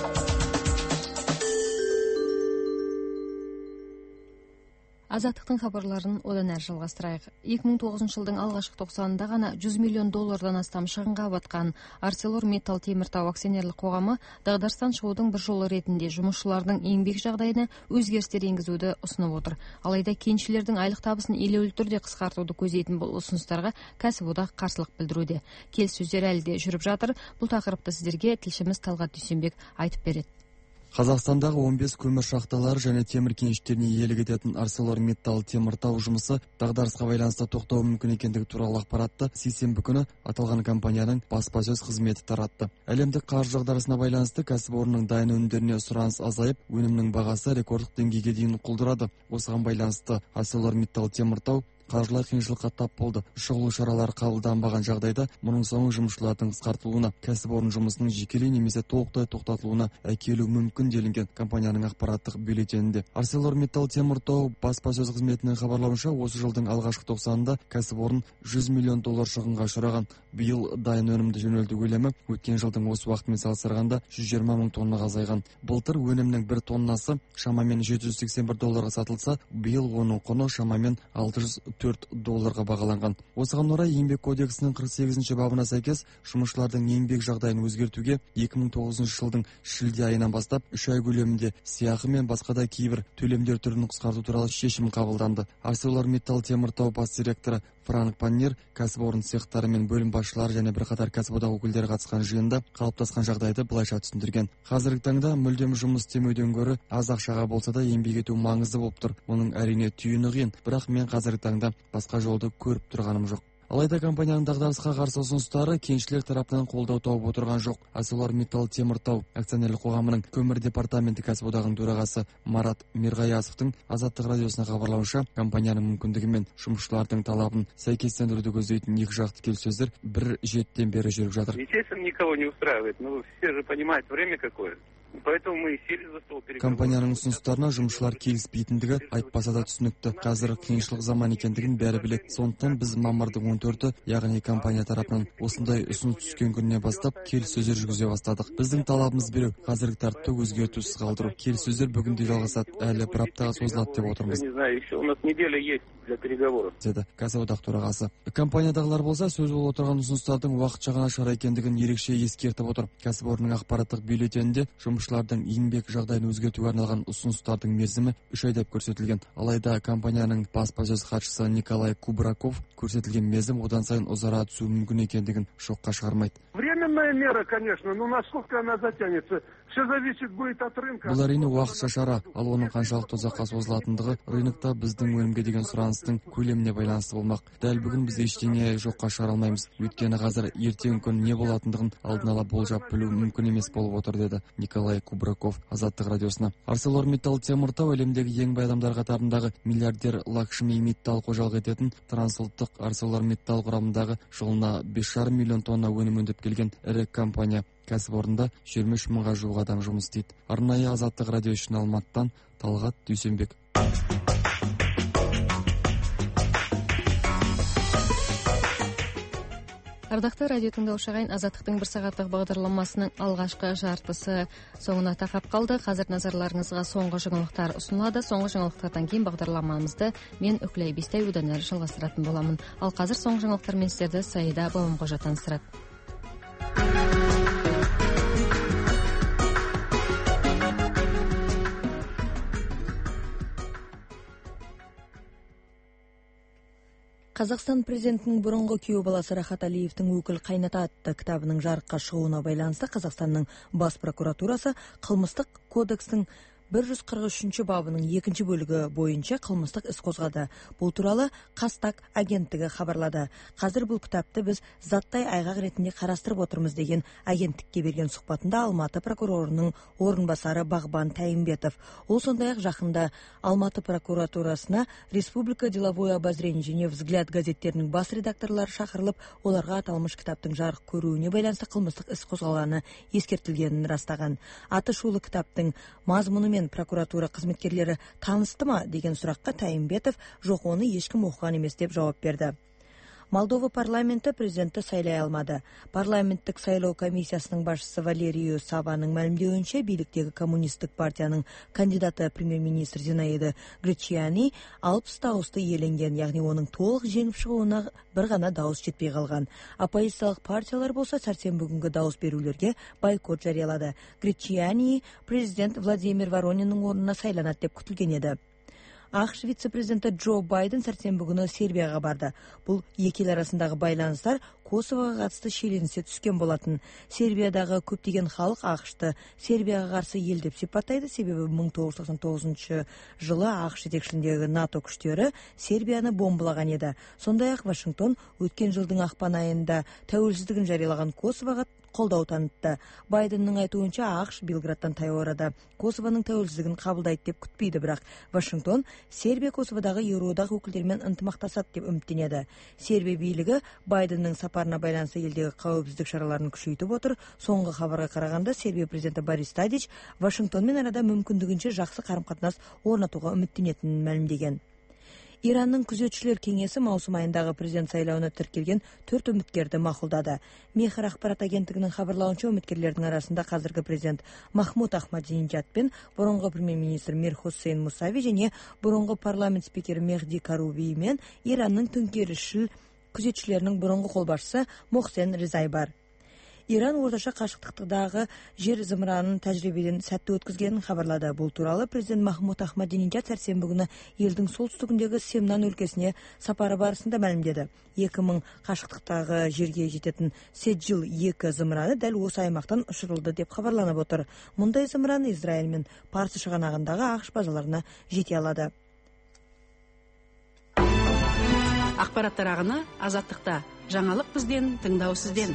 Азаттықтың хабарларын одан әрі жалғастырайық. екі мың тоғызыншы жылдың алғашқы тоқсанында ғана жүз миллион доллардан астам шығынға батқан ArcelorMittal теміртау акционерлік қоғамы дағдарыстан шығудың бір жолы ретінде жұмысшылардың еңбек жағдайына өзгерістер енгізуді ұсынып отыр. Алайда кеншілердің айлық табысын елеулі түрде қысқартуды көздейтін бұл ұсыныстарға кәсіподақ қарсылық білдіруде. Келіссөздер әлі де жүріп жатыр. Бұл тақырыпты сіздерге тілшіміз Талғат Дүйсенбек айтып береді. Қазақстандағы он бес көмір шахталары және темір кеніштеріне иелік ететін ArcelorMittal теміртау жұмысы дағдарысқа байланысты тоқтауы мүмкін екендігі туралы ақпаратты сейсенбі күні аталған компанияның баспасөз қызметі таратты. Әлемдік қаржы дағдарысына байланысты кәсіпорынның дайын өнімдеріне сұраныс азайып, өнімнің бағасы рекордтық деңгейге дейін құлдырады. Осыған байланысты ArcelorMittal теміртау қаржылай қиыншылыққа тап болды. Шұғыл шаралар қабылданбаған жағдайда мұның соңы жұмысшылардың қысқартылуына, кәсіпорын жұмысының жекелей немесе толықтай тоқтатылуына әкелуі мүмкін делінген компанияның ақпараттық бюллетенінде. ArcelorMittal теміртау баспасөз қызметінің хабарлауынша, осы жылдың алғашқы тоқсанында кәсіпорын жүз миллион доллар шығынға ұшыраған. Биыл дайын өнімді жөнелту көлемі өткен жылдың осы уақытымен салыстырғанда жүз жиырма мың тоннаға азайған. Былтыр өнімнің бір тоннасы шамамен жеті жүз сексен бір долларға сатылса, биыл оның құны шамамен алты жүз төрт долларға бағаланған. Осыған орай еңбек кодексінің қырық сегізінші бабына сәйкес жұмысшылардың еңбек жағдайын өзгертуге екі мың тоғызыншы жылдың шілде айынан бастап үш ай көлемінде сыйақы мен басқа да кейбір төлемдер түрін қысқарту туралы шешім қабылданды. ArcelorMittal теміртау бас директоры Франк Паннер кәсіпорын цехтары мен бөлім басшылары және бірқатар кәсіподақ өкілдері қатысқан жиында қалыптасқан жағдайды былайша түсіндірген. Қазіргі таңда мүлдем жұмыс істемеуден гөрі аз ақшаға болса да еңбек ету маңызды болып тұр. Оның әрине түйіні қиын, бірақ мен қазіргі таңда басқа жолды көріп тұрғаным жоқ. Алайда компанияның дағдарысқа қарсы ұсыныстары кеншілер тарапынан қолдау тауып отырған жоқ. ArcelorMittal теміртау акционерлік қоғамының көмір департаменті кәсіподағының төрағасы Марат Мерғаясовтың Азаттық радиосына хабарлауынша, компанияның мүмкіндігі мен жұмысшылардың талабын сәйкестендіруді көздейтін екі жақты келіссөздер бір жетіден бері жүріп жатыр. Естественно, никого не устраивает, но все же понимают, время какое. Компанияның ұсыныстарына жұмысшылар келіспейтіндігі айтпаса да түсінікті. Қазір қиыншылық заман екендігін бәрі біледі. Сондықтан біз мамырдың он төрті, яғни компания тарапынан осындай ұсыныс түскен күніне бастап келіссөздер жүргізе бастадық. Біздің талабымыз біреу, қазіргі тәртіпті өзгертусіз қалдыру. Келіссөздер бүгінде жалғасады, әлі бір аптаға созылады деп отырмыз. Не знаю, еще у нас неделя есть для переговоров. Деді кәсіподақ төрағасы. Компаниядағылар болса, сөз болып отырған ұсыныстардың уақытша ғана шара екендігін ерекше ескертіп отыр. Кәсіпорынның ақпараттық бюллетенінде жұмысшылардың еңбек жағдайын өзгертуге арналған ұсыныстардың мерзімі үш ай деп көрсетілген. Алайда компанияның баспасөз хатшысы Николай Кубраков көрсетілген мерзім одан сайын ұзара түсуі мүмкін екендігін жоққа шығармайды. Временная мера, конечно, но насколько она затянется, все зависит будет от рынка. Бұл әрине уақытша шара, ал оның қаншалықты ұзаққа созылатындығы рынокта біздің өнімге деген сұраныстың көлеміне байланысты болмақ. Дәл бүгін біз ештеңе жоққа шығара алмаймыз. Өйткені қазір ертең күн не болатындығын алдын ала болжап білу мүмкін емес болып отыр, деді Николай Кубраков Азаттық радиосына. ArcelorMittal теміртау әлемдегі ең бай адамдар қатарындағы миллиардер Лакшми Миттал қожалық ететін трансұлттық ArcelorMittal құрамындағы жылына бес жарым миллион тонна өнім өндіріп келген ірі компания. Кәсіпорында жиырма үш мыңға жуық адам жұмыс істейді. Арнайы Азаттық радио үшін Алматыдан Талғат Дүйсенбек. Ардакты радио тыңдаушы агайын, Азаттыктын бир сагаттык багдарламасынын алгачкы жартысы соңуна такап калды. Азыр назарларыңызга соңку жаңылыктар усунулат. Соңку жаңылыктардан кийин багдарламабызды мен Өкүлай Бестай удан ары жалгастыратын боламын. Ал азыр соңку жаңылыктар менен сиздерди Саида Бабамкожо таныстырат. Казакстан президентинин бурунку күйөө баласы Рахат Алиевдин «Өкүл кайната» атты китабынын жарыкка чыгууна байланыштуу Казакстандын бас прокуратурасы кылмыштык кодекстин бир жүз кырк үчүнчү бабынын экинчи бөлүгү боюнча кылмыштык иш козгоду. Бул тууралуу Кастак агенттиги кабарлады. Казыр бул китапты биз заттай айгак ретинде караштырып отурмуз деген агенттикке берген сухбатында Алматы прокурорунун орун басары Багбан Тайымбетов. Ол сондай ак жакында Алматы прокуратурасына Республика деловое обозрение және Взгляд газеттеринин бас редакторлору шакырылып, оларга аталмыш китаптын жарык көрүүнү байланыштуу кылмыштык иш козголганы эскертилгенин растаган. Аты ушул китаптын мазмуну менен прокуратура кызматкерлери тааныстымы деген суракка Тайымбетов жок, оны эч ким окуган эмес деп жооп берди. Молдова парламенти президентти сайлай алмады. Парламенттик сайлоо комиссиясынын башчысы Валерию Саванын маалимдеуинче, бийликтеги коммунисттик партиянын кандидаты премьер-министр Зинаида Гречиани алпыс дауысты иеленген, ягни онун толук жеңип чыгууна бир гана дауыс жетпей калган. Оппозициялык партиялар болсо сәрсенбі күнгү дауыс берүүлөргө бойкот жарыялады. Гречиани президент Владимир Ворониннин ордуна сайланат деп күтүлгөн эди. АКШ вице-президенти Джо Байден сәрсенбі күнү Сербияга барды. Бул эки эл арасындагы байланыштар Косового катысты шиеленисе түшкөн болатын. Сербиядагы көптөгөн халык АКШты Сербияга каршы эл деп сипаттайды, себеби миң тогуз жүз токсон тогузунчу жылы АКШ жетекчилигиндеги НАТО күчтөрү Сербияны бомбалаган эди. Сондай ак Вашингтон өткөн жылдын акпан айында тәуелсиздигин жарыялаган Косового колдоо танытты. Байдендин айтуунча, АКШ Белграддан таяу арада Косовонун тәуелсиздигин кабылдайт деп күтпөйдү, бирок Вашингтон Сербия Косоводагы Евроодак өкүлдөрү менен ынтымакташат деп үмүттөнөдү. Сербия бийлиги Байдендин сапарына байланыштуу элдеги коопсуздук чараларын күчөйтүп отур. Соңку кабарга караганда, Сербия президенти Борис Тадич Вашингтон менен арада мүмкүндүгүнчө жакшы карым-катнаш орнотууга үмүттөнөтүнүн маалимдеген. Иранның күзөтчүлөр кеңесі маусым айындағы президент сайлауына тіркелген төрт үміткерді мақұлдады. Мехр ақпарат агенттігінің хабарлауынша, үміткерлердің арасында қазіргі президент Махмуд Ахмадинеджад пен бұрынғы премьер-министр Мир Хусейн Мусави және бұрынғы парламент спикері Мехди Каруби мен Иранның төңкерісшіл күзетчілерінің бұрынғы қолбасшысы Мохсен Резай бар. Иран орташа кашыктыктагы жер зымыранын тажрибеден сәтті өткізгенін хабарлады. Бұл туралы президент Махмуд Ахмадинеджад сәрсенбі күнү элдин солтүстүгүндөгү Семнан өлкөсүнө сапары барысында маалимдеді. эки миң кашыктыктагы жерге жететін Седжил эки зымыраны дәл осы аймактан ұшырылды деп хабарланып отыр. Мындай зымыран Израиль мен Парсы чыганагындагы АКШ базаларына жете алады. Ақпараттар ағыны Азаттықта. Жаңалық бізден, тыңдау сізден.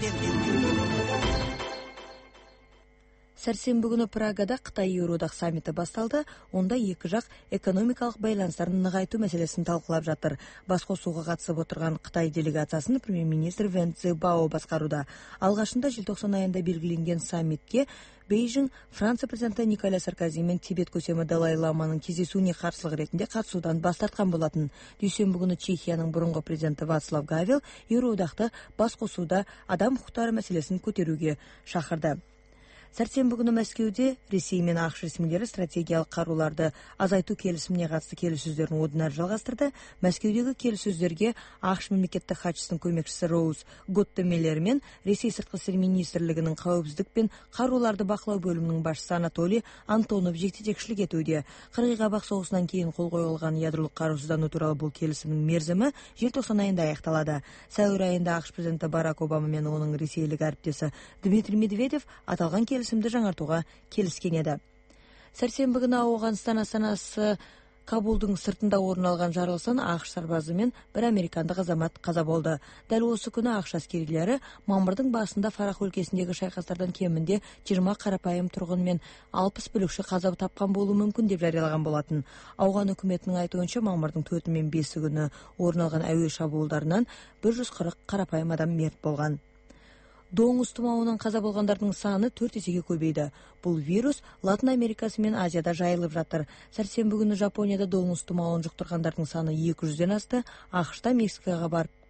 Сәрсенбі күнү Прагада Кытай Евроодак саммити басталды. Онда эки жак экономикалык байланыштарын нығайтуу маселесин талкуулап жатыр. Баскосууга катышып отурган Кытай делегациясын премьер-министр Вэн Цзэбао баскарууда. Алгашында желтоқсан айында белгиленген саммитке Бейжің Франция президенти Николя Саркози мен Тибет көсемі Далай Ламанын кездесүүнү каршылык ретинде катышуудан бас тарткан болатын. Дүйшөмбү күнү Чехиянын бурунку президенти Вацлав Гавел Евроодакты баскосууда адам укуктары маселесин көтөрүүгө шакырды. Сәрсенбі күнү Мәскеуде Ресей мен АКШ ресмилери стратегиялык карууларды азайтуу келисимине катысты келиссөздөрүн одан ары жалгастырды. Мәскеудөгү келиссөздөргө АКШ мамлекеттик катчысынын көмөкчүсү Роуз Готтемелер мен Ресей сырткы иштер министрлигинин коопсуздук пен карууларды бакылоо бөлүмүнүн башчысы Анатолий Антонов жетекчилик этүүдө. Кыргый Кабак согушунан кийин кол коюлган ядролук карусуздануу тууралуу бул келисимдин мерзими желтоқсан айында аякталады. Сәуір айында АКШ президенти Барак Обама менен онун ресейлик ариптеси Дмитрий Медведев аталган келисимди жаңартууга келишкен эди. Сәрсенбі күнү Ауганстан астанасы Кабулдун сыртында орун алган жарылыштан АКШ сарбазы мен бир американдык азамат каза болду. Дәл осы күнү АКШ аскерилери мамырдын башында Фарах өлкөсүндөгү шайкастардан кеминде жыйырма карапайым тургун мен алпыс бүлүкчү каза тапкан болуу мүмкүн деп жарыялаган болатын. Ауган өкмөтүнүн айтуунча, мамырдын төртү мен беси күнү орун алган әуе шабуулдарынан бир жүз кырк карапайым адам мерт болгон. Доңуз тумауынан каза болгондордун саны төрт эсеге көбөйдү. Бул вирус Латын Америкасы менен Азияда жайылып жатыр. Сәрсенбі күнү Жапонияда доңуз тумауын жуктургандардын саны эки жүздөн асты. АКШта Мексикага барып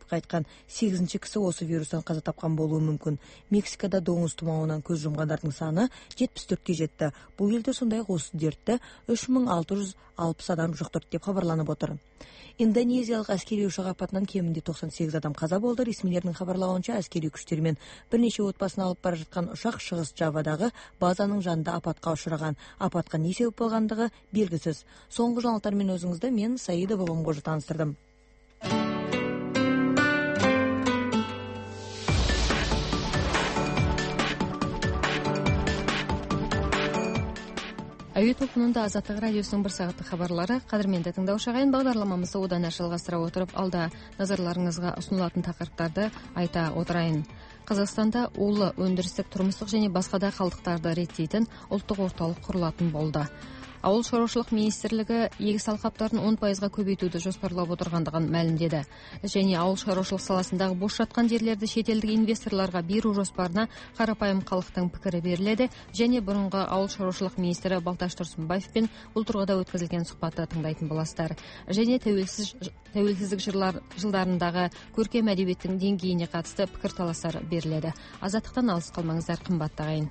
республикаға қайтқан сегізінші кісі осы вирустан қаза тапқан болуы мүмкін. Мексикада доңыз тұмауынан көз жұмғандардың саны жетпіс төртке жетті. Бұл елде сондай-ақ осы дертті үш мың алты жүз алпыс адам жұқтырды деп хабарланып отыр. Индонезиялық әскери ұшақ апатынан кемінде тоқсан сегіз адам қаза болды. Ресмилердің хабарлауынша әскери күштермен бірнеше отбасын алып бара жатқан ұшақ шығыс Джавадағы базаның жанында апатқа ұшыраған. Апатқа не себеп болғандығы белгісіз. Соңғы жаңалықтармен өзіңізді мен Саида Бабамқожа таныстырдым. Әуе толқынында Азаттық радиосының бір сағаттық хабарлары. Қадірменді тыңдаушы ағайын, бағдарламамызды одан әрі жалғастыра отырып, алда назарларыңызға ұсынылатын тақырыптарды айта отырайын. Қазақстанда улы өндірістік, тұрмыстық және басқа да қалдықтарды реттейтін ұлттық орталық құрылатын болды. Ауыл шаруашылық министрлігі егіс алқаптарын он пайызға көбейтуді жоспарлап отырғандығын мәлімдеді. Және ауыл шаруашылық саласындағы бос жатқан жерлерді шетелдік инвесторларға беру жоспарына қарапайым халықтың пікірі беріледі. Және бұрынғы ауыл шаруашылық министрі Балташ Тұрсынбаевпен бұл тұрғыда өткізілген сұхбатты тыңдайтын боласыздар. Және тәуелсіз тәуелсіздік жырлар жылдарындағы көркем әдебиеттің деңгейіне қатысты пікірталастар беріледі. Азаттықтан алыс қалмаңыздар, қымбатты ағайын.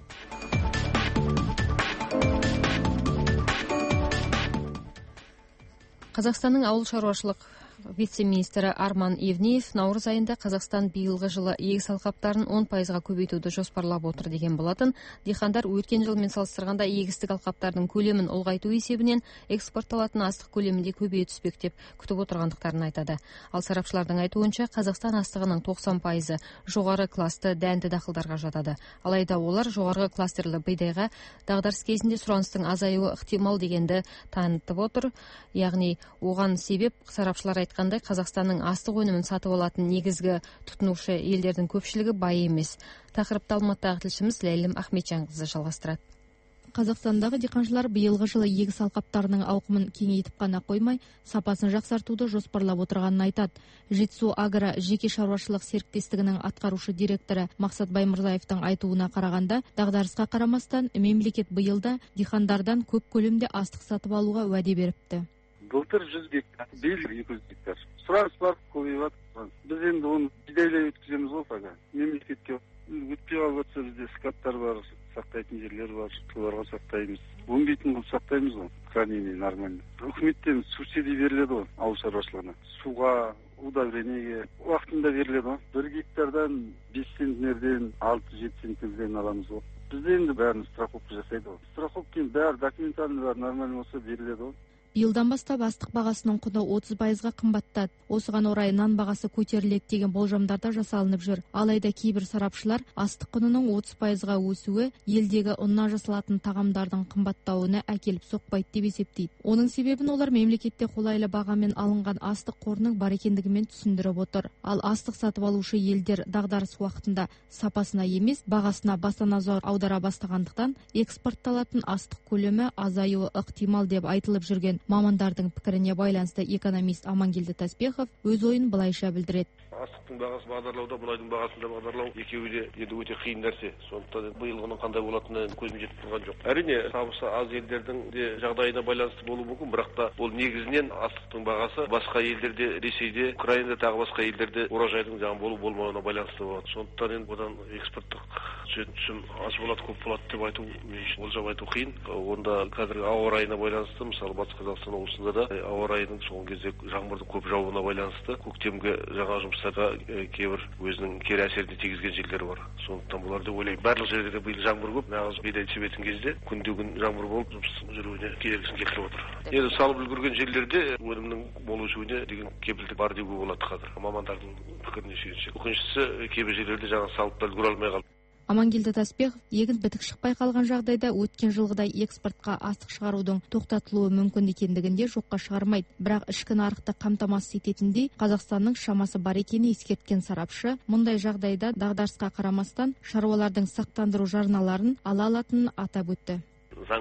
Қазақстанның ауыл шаруашылық вице-министрі Арман Евниев наурыз айында Қазақстан биылғы жылы егіс алқаптарын он пайызға көбейтуді жоспарлап отыр деген болатын. Диқандар өткен жылмен салыстырғанда егістік алқаптардың көлемін ұлғайту есебінен экспортталатын астық көлемінде көбейе түспек деп күтіп отырғандықтарын айтады. Ал сарапшылардың айтуынша Қазақстан астығының тоқсан пайызы жоғары класты дәнді дақылдарға жатады. Алайда олар жоғарғы кластерлі бидайға дағдарыс кезінде сұраныстың азаюы ықтимал дегенді танытып отыр. Яғни оған себеп сарапшылар айтқандай Қазақстанның астық өнімін сатып алатын негізгі тұтынушы елдердің көпшілігі бай емес. Тақырыпты Алматыдағы тілшіміз Ләйлім Ахметжанқызы жалғастырады. Қазақстандағы диқаншылар биылғы жылы егіс алқаптарының ауқымын кеңейтіп қана қоймай, сапасын жақсартуды жоспарлап отырғанын айтады. Жетісу Агро жеке шаруашылық серіктестігінің атқарушы директоры Мақсат Баймырзаевтың айтуына қарағанда, дағдарысқа қарамастан мемлекет биылда диқандардан көп көлемде астық сатып алуға уәде беріпті. Былтыр жүз гектар, биыл екі жүз гектар. Сұраныс бар, көбейіп жатыр. Біз енді оны бидайлай өткіземіз ғой, аға. Мемлекетке өтпей қалып жатса, бізде скаттар бар, сақтайтын жерлер бар, соларға сақтаймыз. Өнбейтін қылып сақтаймыз ғой, хранение нормально. Үкіметтен субсидия беріледі ғой, ауыл шаруашылығына. Суға, удобрениеге уақытында беріледі ғой. Бір гектардан бес центнерден алты жеті центнерден аламыз ғой. Бізде енді бәрін страховка жасайды ғой. Страховканың бәрі документальный бар, нормально болса беріледі ғой. Биылдан бастап астық бағасының құны отыз пайызға қымбаттады. Осыған орай нан бағасы көтеріледі деген болжамдарда жасалынып жүр. Алайда кейбір сарапшылар астық құнының отыз пайызға өсуі елдегі ұннан жасалатын тағамдардың қымбаттауына әкеліп соқпайды деп есептейді. Оның себебін олар мемлекетте қолайлы бағамен алынған астық қорының бар екендігімен түсіндіріп отыр. Ал астық сатып алушы елдер дағдарыс уақытында сапасына емес, бағасына баса назар аудара бастағандықтан экспортталатын астық көлемі азаюы ықтимал деп айтылып жүрген мамандардың пікіріне байланысты экономист Амангелді Таспехов өз ойын былайша білдіреді. Астықтың бағасын бағдарлауда, мұнайдың бағасын да бағдарлау екеуі де енді өте қиын нәрсе. Сондықтан биылғының қандай болатынына көзім жетіп тұрған жоқ. Әрине, табысы аз елдердің де жағдайына байланысты болуы мүмкін, бірақ та ол негізінен астықтың бағасы басқа елдерде, Ресейде, Украинада тағы басқа елдерде уражайдың жаңа болу болмауына байланысты болады. Сондықтан енді одан экспорттық түсетін түсім аз болады, көп болады деп айту, мен үшін болжап айту қиын. Онда қазіргі ауа райына байланысты, мысалы Батыс Қазақстан облысында да ауа райының соңғы кезде жаңбырдың көп жауына байланысты көктемгі жаңа жұмыстарға кейбір өзінің кері әсеріне тигізген жерлер бар. Сондықтан бұлар деп ойлаймын. Барлық жерлерде биыл жаңбыр көп, нағыз бидай себетін кезде күнде күн жаңбыр болып жұмыстың жүруіне кедергісін келтіріп отыр. Енді салып үлгерген жерлерде өнімнің мол өсуіне деген кепілдік бар деуге болады қазір. Мамандардың пікіріне сүйенсек. Өкініштісі кейбір жерлерде жаңа салып та үлгере алмай қалды. Амангелді Таспехов егін бітік шықпай қалған жағдайда өткен жылғыдай экспортқа астық шығарудың тоқтатылуы мүмкін екендігінде жоққа шығармайды. Бірақ ішкі нарықты қамтамасыз ететіндей Қазақстанның шамасы бар екенін ескерткен сарапшы, мұндай жағдайда дағдарысқа қарамастан шаруалардың сақтандыру жарналарын ала алатынын атап өтті. Заң бар,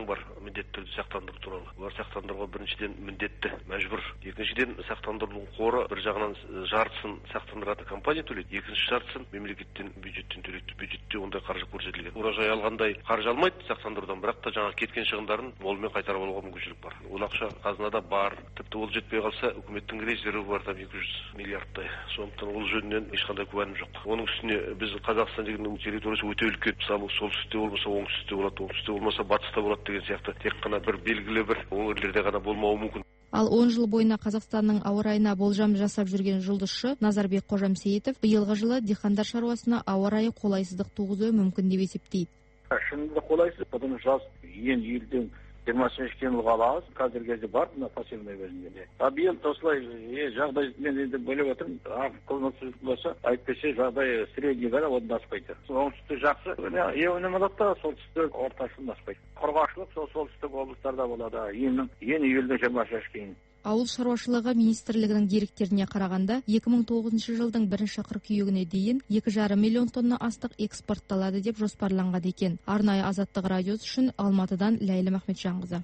міндетті түрде сақтандыру туралы. Олар сақтандыруға біріншіден міндетті, мәжбүр. Екіншіден сақтандырудың қоры бір жағынан жартысын сақтандыратын компания төлейді, екінші жартысын мемлекеттен бюджеттен төлейді. Бюджетте ондай қаржы көрсетілген. Уражай алғандай қаржы алмайды сақтандырудан, бірақ та жаңа кеткен шығындарын молымен қайтарып алуға мүмкіншілік бар. Ол ақша қазынада бар. Тіпті ол жетпей қалса, үкіметтің резерві бар там екі жүз миллиардтай. Сондықтан ол жөнінен ешқандай күмәнім жоқ. Оның үстіне біз Қазақстан деген территориясы өте үлкен. Мысалы, солтүстікте болмаса оңтүстікте болады, оңтүстікте болмаса батыста болады деген сияқты тек қана бір белгілі бір өңірлерде ғана болмауы мүмкін. Ал он жыл бойына Қазақстанның ауа райына болжам жасап жүрген жұлдызшы Назарбек Қожамсейітов биылғы жылы диқандар шаруасына ауа райы қолайсыздық туғызуы мүмкін деп есептейді. Шынында қолайсыз, бұның жаз ең елдің жиырмасыншы келуге алабыз. Қазіргі кезде бар мына посевной өзінде. А биыл осылай жағдай мен енді бөліп отырмын. Көмірсіздік болса, әйтпесе жағдай средний ғана одан аспайды. Оңтүстік жақсы, е өнім алады да, солтүстік ортасын аспайды. Құрғақшылық сол солтүстік облыстарда болады. Ең июльдің жиырмасыншы кейін. Ауыл шаруашылығы министрлігінің деректеріне қарағанда, екі мың тоғызыншы жылдың бірінші қыркүйегіне дейін екі жарым миллион тонна астық экспортталады деп жоспарланған екен. Арнайы Азаттық радиосы үшін Алматыдан Ләйлім Ахметжанқызы.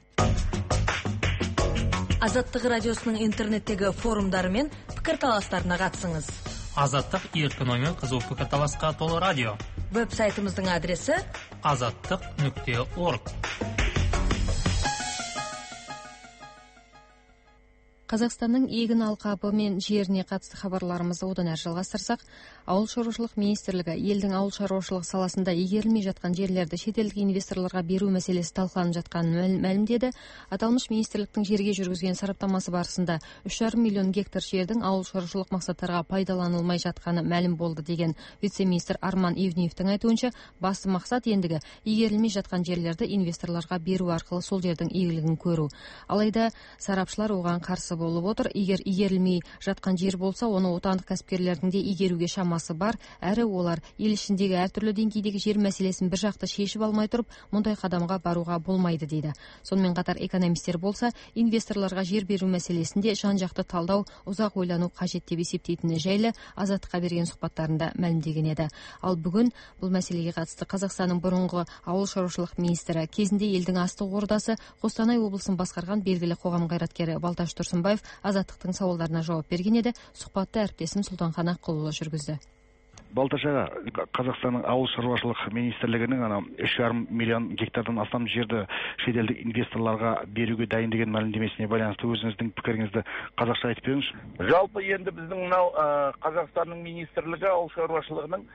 Азаттық радиосының интернеттегі форумдары мен пікірталастарына қатысыңыз. Азаттық еркін оймен қызу пікірталасқа толы радио. Веб-сайтымыздың адресі азаттық нүкте орг. Қазақстанның егін алқабы мен жеріне қатысты хабарларымызды одан әрі жалғастырсақ, ауыл шаруашылық министрлігі елдің ауыл шаруашылық саласында игерілмей жатқан жерлерді шетелдік инвесторларға беру мәселесі талқыланып жатқанын мәлімдеді. Аталмыш министрліктің жерге жүргізген сараптамасы барысында үш жарым миллион гектар жердің ауыл шаруашылық мақсаттарға пайдаланылмай жатқаны мәлім болды деген вице-министр Арман Евниевтің айтуынша, басты мақсат ендігі игерілмей жатқан жерлерді инвесторларға беру арқылы сол жердің игілігін көру. Алайда сарапшылар оған қарсы болып отыр. Егер игерілмей жатқан жер болса, оны отандық кәсіпкерлердің де игеруге шамасы бар, әрі олар ел ішіндегі әртүрлі деңгейдегі жер мәселесін бір жақты шешіп алмай тұрып, мұндай қадамға баруға болмайды дейді. Сонымен қатар экономистер болса, инвесторларға жер беру мәселесінде жан-жақты талдау, ұзақ ойлану қажет деп есептейтіні жайлы Азаттыққа берген сұхбаттарында мәлімдеген еді. Ал бүгін бұл мәселеге қатысты Қазақстанның бұрынғы ауыл шаруашылық министрі, кезінде елдің астық ордасы, Қостанай облысын басқарған белгілі қоғам қайраткері Балташ Тұрсынбаев Азаттықтың сауалдарына жауап берген еді. Сұхбатты әріптесім Сұлтанхан Аққұлұлы жүргізді. Балташ аға, Қазақстанның ауыл шаруашылық министрлігінің ана үш жарым миллион гектардан астам жерді шетелдік инвесторларға беруге дайын деген мәлімдемесіне байланысты өзіңіздің пікіріңізді қазақша айтып беріңізші. Жалпы енді біздің мынау Қазақстанның министрлігі ауыл шаруашылығының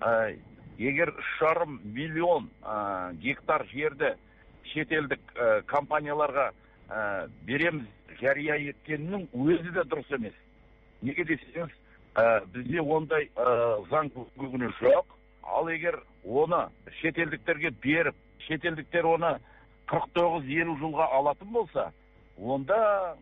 егер үш жарым миллион гектар жерді шетелдік компанияларға береміз жария еткеннің өзі де дұрыс емес. Неге десеңіз, бізде ондай заң бүгіні жоқ. Ал егер оны шетелдіктерге беріп, шетелдіктер оны қырық тоғыз елу жылға алатын болса, онда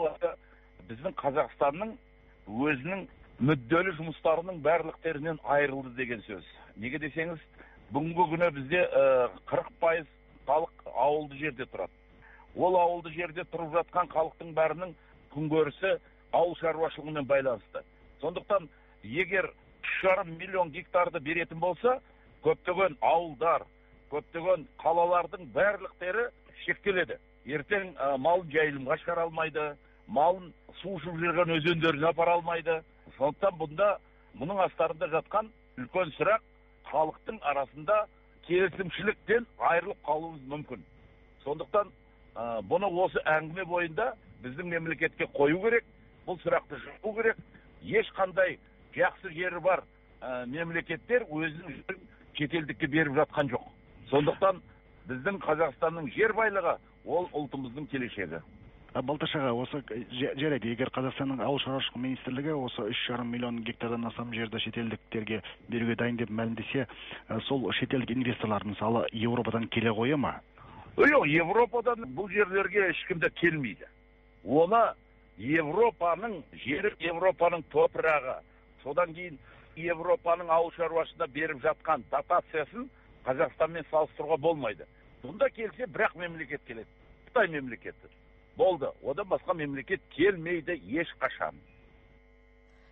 біздің Қазақстанның өзінің мүдделі жұмыстарының барлықтерінен айырылды деген сөз. Неге десеңіз, бүгінгі күні бізде қырық пайыз халық ауылды жерде тұрады. Ол ауылды жерде тұрып жатқан халықтың бәрінің күнкөрісі ауыл шаруашылығымен байланысты. Сондықтан, егер үш жарым миллион гектарды беретін болса, көптеген ауылдар, көптеген қалалардың барлықтары шектеледі. Ертең малын жайылымға шығара алмайды, малын су ішіп жүрген өзендеріне апара алмайды. Сондықтан бұнда мұның астарында жатқан үлкен сұрақ халықтың арасында келісімшіліктен айырылып қалуымыз мүмкін. Сондықтан бұны осы әңгіме бойында біздің мемлекетке қою керек, бұл сұрақты жауу керек. Ешқандай жақсы жері бар мемлекеттер өзінің жерін шетелдікке беріп жатқан жоқ. Сондықтан біздің Қазақстанның жер байлығы ол ұлтымыздың келешегі. Балташ аға, осы жарайды, егер Қазақстанның ауыл шаруашылық министрлігі осы үш жарым миллион гектардан астам жерді шетелдіктерге беруге дайын деп мәлімдесе, сол шетелдік инвесторлар мысалы Еуропадан келе қойы ма? Жоқ, Европадан бұл жерлерге ешкімде келмейді. Оны Европаның жері, Европаның топырағы, содан кейін Европаның ауыл шаруашылығына беріп жатқан дотациясын Қазақстанмен салыстыруға болмайды. Бұнда келсе бірақ мемлекет келеді. Қытай мемлекеті. Болды. Одан басқа мемлекет келмейді ешқашан.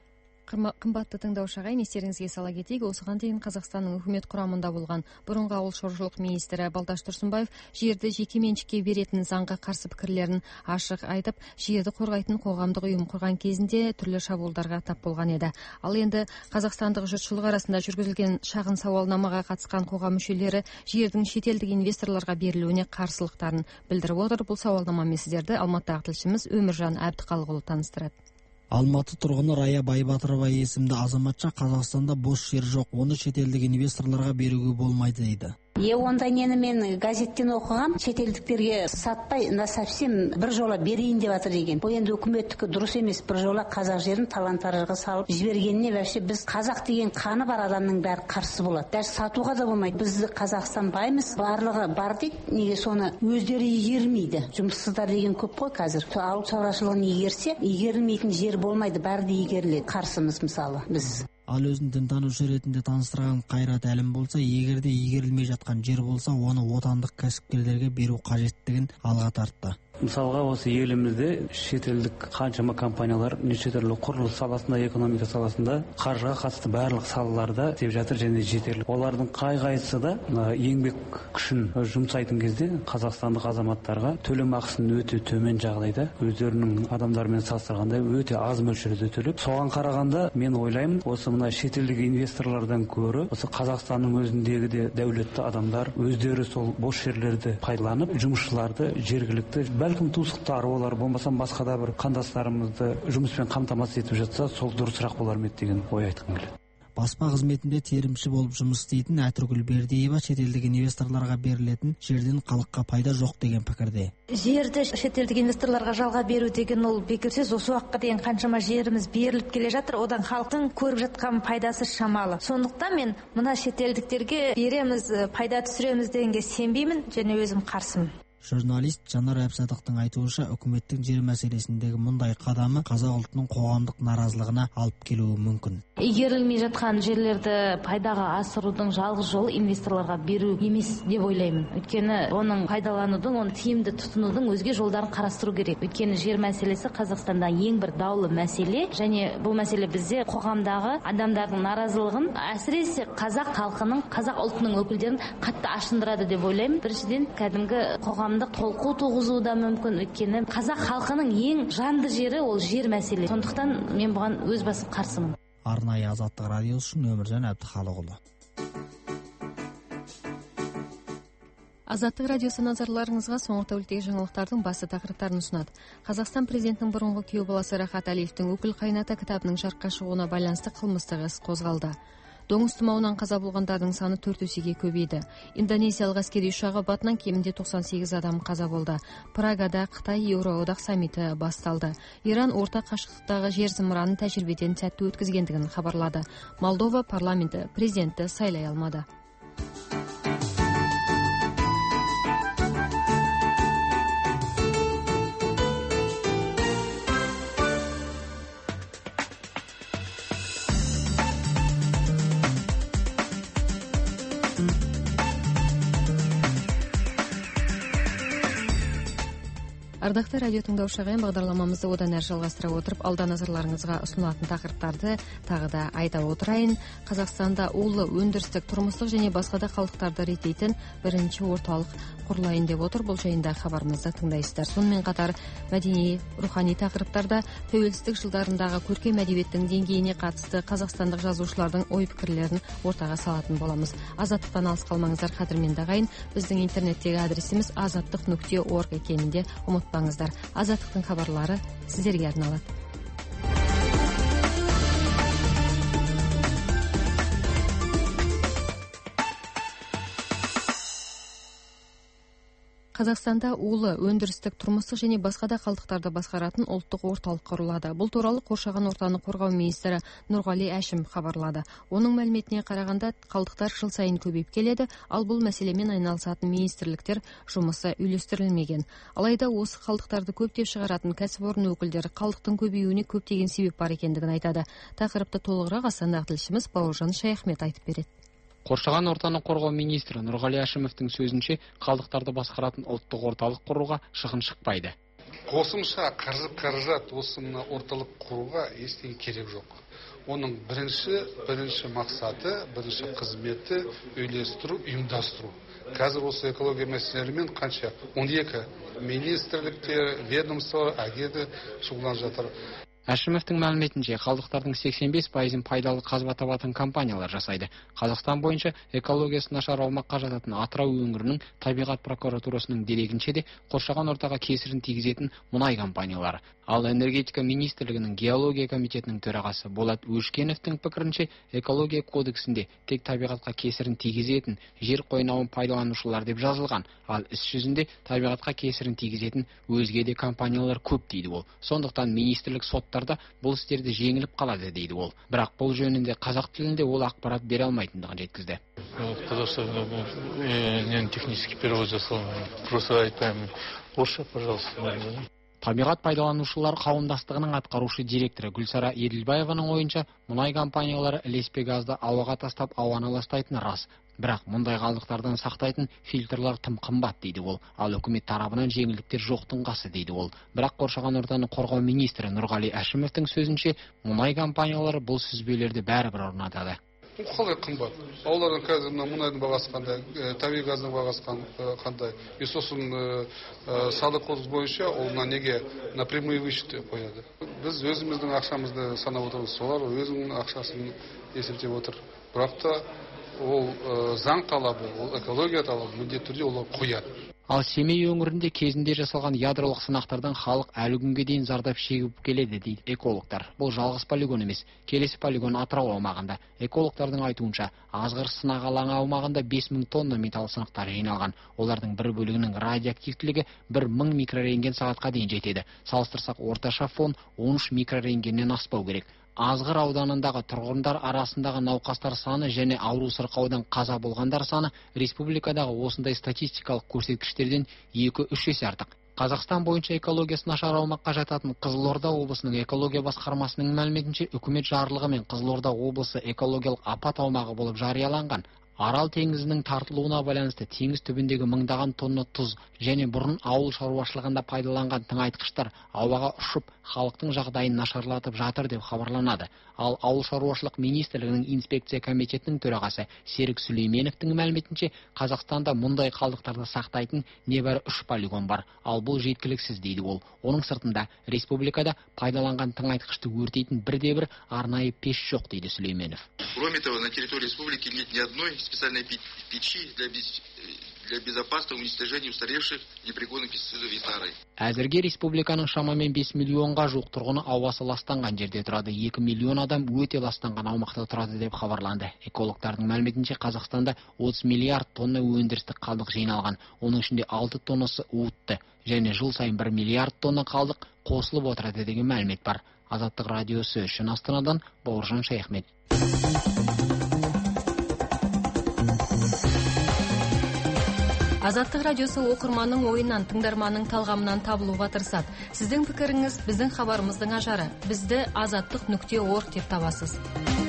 Қымбатты тыңдаушы ағайын, естеріңізге сала кетейік, осыған дейін Қазақстанның үкімет құрамында болған бұрынғы ауыл шаруашылық министрі Балташ Тұрсынбаев жерді жеке меншікке беретін заңға қарсы пікірлерін ашық айтып, жерді қорғайтын қоғамдық ұйым құрған кезінде түрлі шабуылдарға тап болған еді. Ал енді қазақстандық жұртшылық арасында жүргізілген шағын сауалнамаға қатысқан қоғам мүшелері жердің шетелдік инвесторларға берілуіне қарсылықтарын білдіріп отыр. Бұл сауалнамамен сіздерді Алматыдағы тілшіміз Өміржан Әбдіқалықұлы таныстырады. Алматы тұрғыны Рая Байбатырова есімді азаматша Қазақстанда бос жер жоқ, оны шетелдік инвесторларға беруге болмайды дейді. Е, ондай нені мен газеттен оқығам, шетелдіктерге сатпай, на совсем бір жола берейін деп жатыр деген. Бұл енді үкіметтікі дұрыс емес, бір жола қазақ жерін талан-таражға салып жібергеніне вообще біз қазақ деген қаны бар адамның бәрі қарсы болады. Даже сатуға да болмайды. Біз Қазақстан баймыз, барлығы бар дейді, неге соны өздері игермейді. Жұмыссыздар деген көп қой қазір. Ауыл шаруашылығын игерсе, игерілмейтін жер болмайды, бәрі де игеріледі. Қарсымыз мысалы біз. Ал өзін дінтанушы ретінде таныстырған Қайрат Әлім болса, егерде игерілмей жатқан жер болса, оны отандық кәсіпкерлерге беру қажеттігін алға тартты. Мысалға, осы елімізде шетелдік қаншама компаниялар неше түрлі құрылыс саласында, экономика саласында қаржыға қатысты барлық салаларда істеп жатыр және жетерлік. Олардың қай-қайсысы да еңбек күшін жұмсайтын кезде қазақстандық азаматтарға төлем ақысын өте төмен жағдайда өздерінің адамдарымен салыстырғанда өте аз мөлшерде төлеп, соған қарағанда мен ойлаймын, осы мына шетелдік инвесторлардан көрі осы Қазақстанның өзіндегі де дәулетті адамдар өздері сол бос жерлерді пайдаланып, жұмысшыларды жергілікті бәлкім туысқандары олар болмаса басқа да бір қандастарымызды жұмыспен қамтамасыз етіп жатса, сол дұрысырақ болар ма еді деген ой айтқым келеді. Баспа қызметінде терімші болып жұмыс істейтін Әтіргүл Бердиева шетелдік инвесторларға берілетін жерден халыққа пайда жоқ деген пікірде. Жерді шетелдік инвесторларға жалға беру деген ол бекер сөз. Осы уақытқа дейін қаншама жеріміз беріліп келе жатыр, одан халықтың көріп жатқан пайдасы шамалы. Сондықтан мен мына шетелдіктерге береміз, пайда түсіреміз дегенге сенбеймін және өзім қарсымын. Журналист Жанар Әбсадықтың айтуынша, үкіметтің жер мәселесіндегі мұндай қадамы қазақ ұлтының қоғамдық наразылығына алып келуі мүмкін. Игерілмей жатқан жерлерді пайдаға асырудың жалғыз жолы инвесторларға беру емес деп ойлаймын. Өйткені оның пайдаланудың, оны тиімді тұтынудың өзге жолдарын қарастыру керек. Өйткені жер мәселесі Қазақстанда ең бір даулы мәселе, және бұл мәселе бізде қоғамдағы адамдардың наразылығын, әсіресе қазақ халқының, қазақ ұлтының өкілдерін қатты ашындырады деп ойлаймын. Біріншіден, кәдімгі қоғамдық толқу туғызуы да мүмкін. Өйткені қазақ халқының ең жанды жері ол жер мәселе. Сондықтан мен бұған өз басым қарсымын. Арнайы Азаттық радиосы үшін Өміржан Әбдіқалықұлы. Азаттық радиосы назарларыңызға соңғы тәуліктегі жаңалықтардың басты тақырыптарын ұсынады. Қазақстан президентінің бұрынғы күйеу баласы Рахат Әлиевтің «Өкіл қайната» кітабының жарыққа шығуына байланысты қылмыстық іс қозғалды. Доңыз тұмауынан қаза болғандардың саны төрт есеге көбейді. Индонезиялық әскери ұшағы апатынан кемінде тоқсан сегіз адам қаза болды. Прагада Қытай Еуроодақ саммиті басталды. Иран орта қашықтықтағы жер зымыранын тәжірибеден сәтті өткізгендігін хабарлады. Молдова парламенті президентті сайлай алмады. Ардақты радио тыңдаушы ағайын, бағдарламамызды одан әрі жалғастыра отырып, алда назарларыңызға ұсынылатын тақырыптарды тағы да айта отырайын. Қазақстанда улы өндірістік, тұрмыстық және басқа да қалдықтарды реттейтін бірінші орталық құрылайын деп отыр. Бұл жайында хабарымызды тыңдайсыздар. Сонымен қатар мәдени, рухани тақырыптарда тәуелсіздік жылдарындағы көркем әдебиеттің деңгейіне қатысты қазақстандық жазушылардың ой-пікірлерін ортаға салатын боламыз. Азаттықтан алыс қалмаңыздар, қадірменді ағайын. Біздің интернеттегі адресіміз азаттық нүкте орг екенін де ұмытпаңыздар. Азаттықтың хабарлары сіздерге арналады. Қазақстанда улы өндірістік, тұрмыстық және басқа да қалдықтарды басқаратын ұлттық орталық құрылады. Бұл туралы қоршаған ортаны қорғау министрі Нұрғали Әшім хабарлады. Оның мәліметіне қарағанда, қалдықтар жыл сайын көбейіп келеді, ал бұл мәселемен айналысатын министрліктер жұмысы үйлестірілмеген. Алайда осы қалдықтарды көптеп шығаратын кәсіпорын өкілдері қалдықтың көбеюіне көптеген себеп бар екендігін айтады. Тақырыпты толығырақ астанадағы тілшіміз Бауыржан Шаяхмет айтып береді. Қоршаған ортаны қорғау министрі Нұрғали Әшімовтің сөзінше, қалдықтарды басқаратын ұлттық орталық құруға шығын шықпайды. Қосымша қаржы қаражат осы мына орталық құруға ештеңе керек жоқ. оның бірінші бірінші мақсаты, бірінші қызметі үйлестіру, ұйымдастыру. Қазір осы экология мәселелерімен қанша он екі министрліктер, ведомство, агенттік шұғылданып жатыр. Әшімовтің мәліметінше, қалдықтардың сексен бес пайызын пайдалы қазба табатын компаниялар жасайды. Қазақстан бойынша экологиясы нашар аумаққа жататын Атырау өңірінің табиғат прокуратурасының дерегінше де қоршаған ортаға кесірін тигізетін мұнай компаниялары. Ал энергетика министрлігінің геология комитетінің төрағасы Болат Өшкеновтің пікірінше, экология кодексінде тек табиғатқа кесірін тигізетін жер қойнауын пайдаланушылар деп жазылған, ал іс жүзінде табиғатқа кесірін тигізетін өзге де компаниялар көп дейді ол. Сондықтан министрлік соттарда бұл істерді жеңіліп қалады дейді ол. Бірақ бұл жөнінде қазақ тілінде ол ақпарат бере алмайтындығын жеткізді. Қазақстанда бұл технический перевод жасалған. Просто айтпаймын. Орысша, пожалуйста. Табиғат пайдаланушылар қауымдастығының атқарушы директоры Гүлсара Еділбаеваның ойынша, мұнай компаниялары ілеспе газды ауаға тастап ауаны ластайтыны рас. Бірақ мұндай қалдықтардан сақтайтын фильтрлар тым қымбат дейді ол. Ал үкімет тарапынан жеңілдіктер жоқтың қасы дейді ол. Бірақ қоршаған ортаны қорғау министрі Нұрғали Әшімовтің сөзінше, мұнай компаниялары бұл сүзбелерді бәрібір орнатады. Қалай қымбат? Олардың қазір мұнайдың бағасы қандай, табиғи газдың бағасы қандай. И сосын салық кодекс бойынша олна неге напрямую вычет қояды. Біз өзіміздің ақшамызды санап отырмыз, солар өзінің ақшасын есептеп отыр. Бірақ та ол заң талабы, ол экология талабы, міндетті түрде олар қояды. Ал Семей өңірінде кезінде жасалған ядролық сынақтардан халық әлі күнге дейін зардап шегіп келеді дейді экологтар. Бұл жалғыз полигон емес. Келесі полигон Атырау аумағында. Экологтардың айтуынша, Азғыр сынақ алаңы аумағында бес мың тонна металл сынықтары жиналған. Олардың бір бөлігінің радиоактивтілігі бір мың микрорентген сағатқа дейін жетеді. Салыстырсақ, орташа фон он үш микрорентгеннен аспау керек. Азғыр ауданындағы тұрғындар арасындағы науқастар саны және ауру сырқаудан қаза болғандар саны республикадағы осындай статистикалық көрсеткіштерден екі үш есе артық. Қазақстан бойынша экологиясы нашар аумаққа жататын Қызылорда облысының экология басқармасының мәліметінше, үкімет жарлығымен Қызылорда облысы экологиялық апат аумағы болып жарияланған. Арал теңізінің тартылуына байланысты теңіз түбіндегі мыңдаған тонна тұз және бұрын ауыл шаруашылығында пайдаланған тыңайтқыштар ауаға ұшып, халықтың жағдайын нашарлатып жатыр деп хабарланады. Ал ауыл шаруашылық министрлігінің инспекция комитетінің төрағасы Серік Сүлейменовтің мәліметінше, Қазақстанда мұндай қалдықтарды сақтайтын небәрі үш полигон бар, ал бұл жеткіліксіз дейді ол. Оның сыртында республикада пайдаланған тыңайтқышты өртейтін бірде-бір арнайы пеш жоқ дейді Сүлейменов. Кроме того, на территории республики нет ни одной специальной печи для, без... для безопасного уничтожения устаревших непригодных пестицидов и тарой. Әзірге республиканың шамамен бес миллионға жуық тұрғыны ауасы ластанған жерде тұрады. екі миллион адам өте ластанған аумақта тұрады деп хабарланды. Экологтардың мәліметінше, Қазақстанда отыз миллиард тонна өндірістік қалдық жиналған. Оның ішінде алты тоннасы уытты және жыл сайын бір миллиард тонна қалдық қосылып отырады деген мәлімет бар. Азаттық радиосы үшін Астанадан Бауыржан Шаяхмет. Азаттық радиосы оқырманның ойынан, тыңдарманның талғамынан табылуға тырысады. Сіздің пікіріңіз біздің хабарымыздың ажары. Бізді азаттық нүкте орг деп табасыз.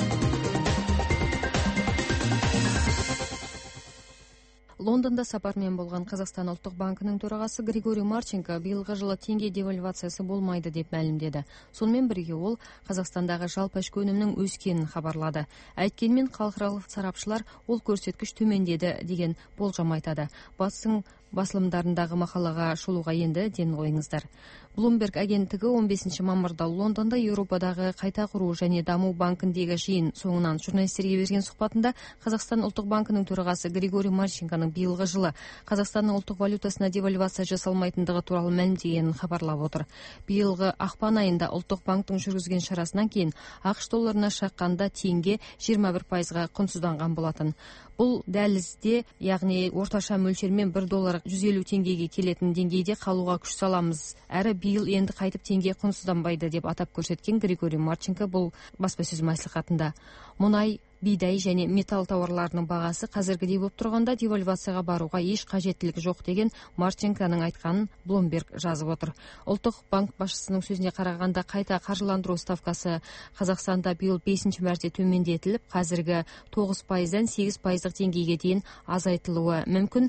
Лондонда сапармен болған Қазақстан ұлттық банкінің төрағасы Григорий Марченко биылғы жылы теңге девальвациясы болмайды деп мәлімдеді. Сонымен бірге ол Қазақстандағы жалпы ішкі өнімнің өскенін хабарлады. Әйткенмен халықаралық сарапшылар ол көрсеткіш төмендеді деген болжам айтады. Басың басылымдарындағы мақалаға шолуға енді ден қойыңыздар. Bloomberg агенттігі он бесінші мамырда Лондонда Еуропадағы қайта құру және даму банкіндегі жиын соңынан журналистерге берген сұхбатында Қазақстан ұлттық банкінің төрағасы Григорий Марченконың биылғы жылы Қазақстанның ұлттық валютасына девальвация жасалмайтындығы туралы мәлімдегенін хабарлап отыр. Биылғы ақпан айында ұлттық банктың жүргізген шарасынан кейін ақш долларына шаққанда теңге жиырма бір пайызға құнсызданған болатын. Бұл дәлізде, яғни орташа мөлшермен бір доллар жүз елу теңгеге келетін деңгейде қалуға күш саламыз. Әрі биыл енді қайтып теңге құнсызданбайды деп атап көрсеткен Григорий Марченко бұл баспасөз мәслихатында. Мұнай, бидай және металл тауарларының бағасы қазіргідей болып тұрғанда девальвацияға баруға еш қажеттілік жоқ деген Марченконың айтқанын Bloomberg жазып отыр. Ұлттық банк басшысының сөзіне қарағанда қайта қаржыландыру ставкасы Қазақстанда биыл бесінші мәрте төмендетіліп, қазіргі тоғыз пайыздан сегіз пайыздық деңгейге дейін азайтылуы мүмкін.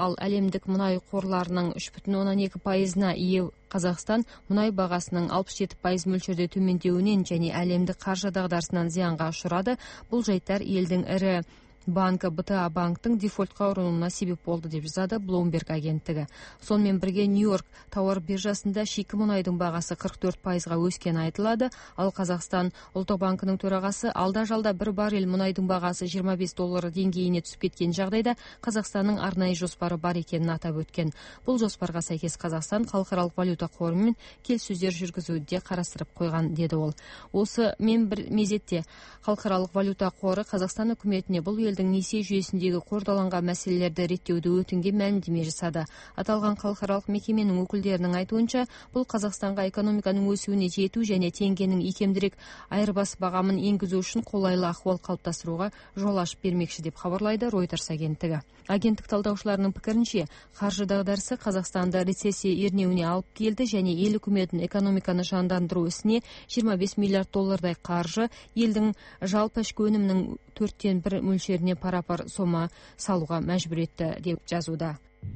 ал әлемдік мұнай қорларының үш бүтін оннан екі пайызына ие Қазақстан мұнай бағасының алпыс жеті пайыз мөлшерде төмендеуінен және әлемдік қаржы дағдарысынан зиянға ұшырады. Бұл жайттар елдің ірі банкі бэ тэ а банктың дефолтқа ұрынуына себеп болды деп жазады Bloomberg агенттігі. Сонымен бірге Нью-Йорк тауар биржасында шикі мұнайдың бағасы қырық төрт пайызға өскені айтылады, ал Қазақстан ұлттық банкінің төрағасы алда жалда бір баррель мұнайдың бағасы жиырма бес доллар деңгейіне түсіп кеткен жағдайда Қазақстанның арнайы жоспары бар екенін атап өткен. Бұл жоспарға сәйкес Қазақстан халықаралық валюта қорымен келіссөздер жүргізуді де қарастырып қойған, деді ол. Осы мен бір мезетте халықаралық валюта қоры Қазақстан үкіметіне бұл елдің несие жүйесіндегі қордаланған мәселелерді реттеуді өтінген мәлімдеме жасады. Аталған халықаралық мекеменің өкілдерінің айтуынша, бұл Қазақстанға экономиканың өсуіне жету және теңгенің икемдірек айырбас бағамын енгізу үшін қолайлы ахуал қалыптастыруға жол ашып бермекші деп хабарлайды Reuters агенттігі. Агенттік талдаушыларының пікірінше, қаржы дағдарысы Қазақстанды рецессия ернеуіне алып келді және ел үкіметін экономиканы жандандыру ісіне жиырма бес миллиард доллардай қаржы елдің жалпы ішкі өнімінің төрттен бір мөлшеріне пара-пар сома салуға мәжбүр етті деп жазуда.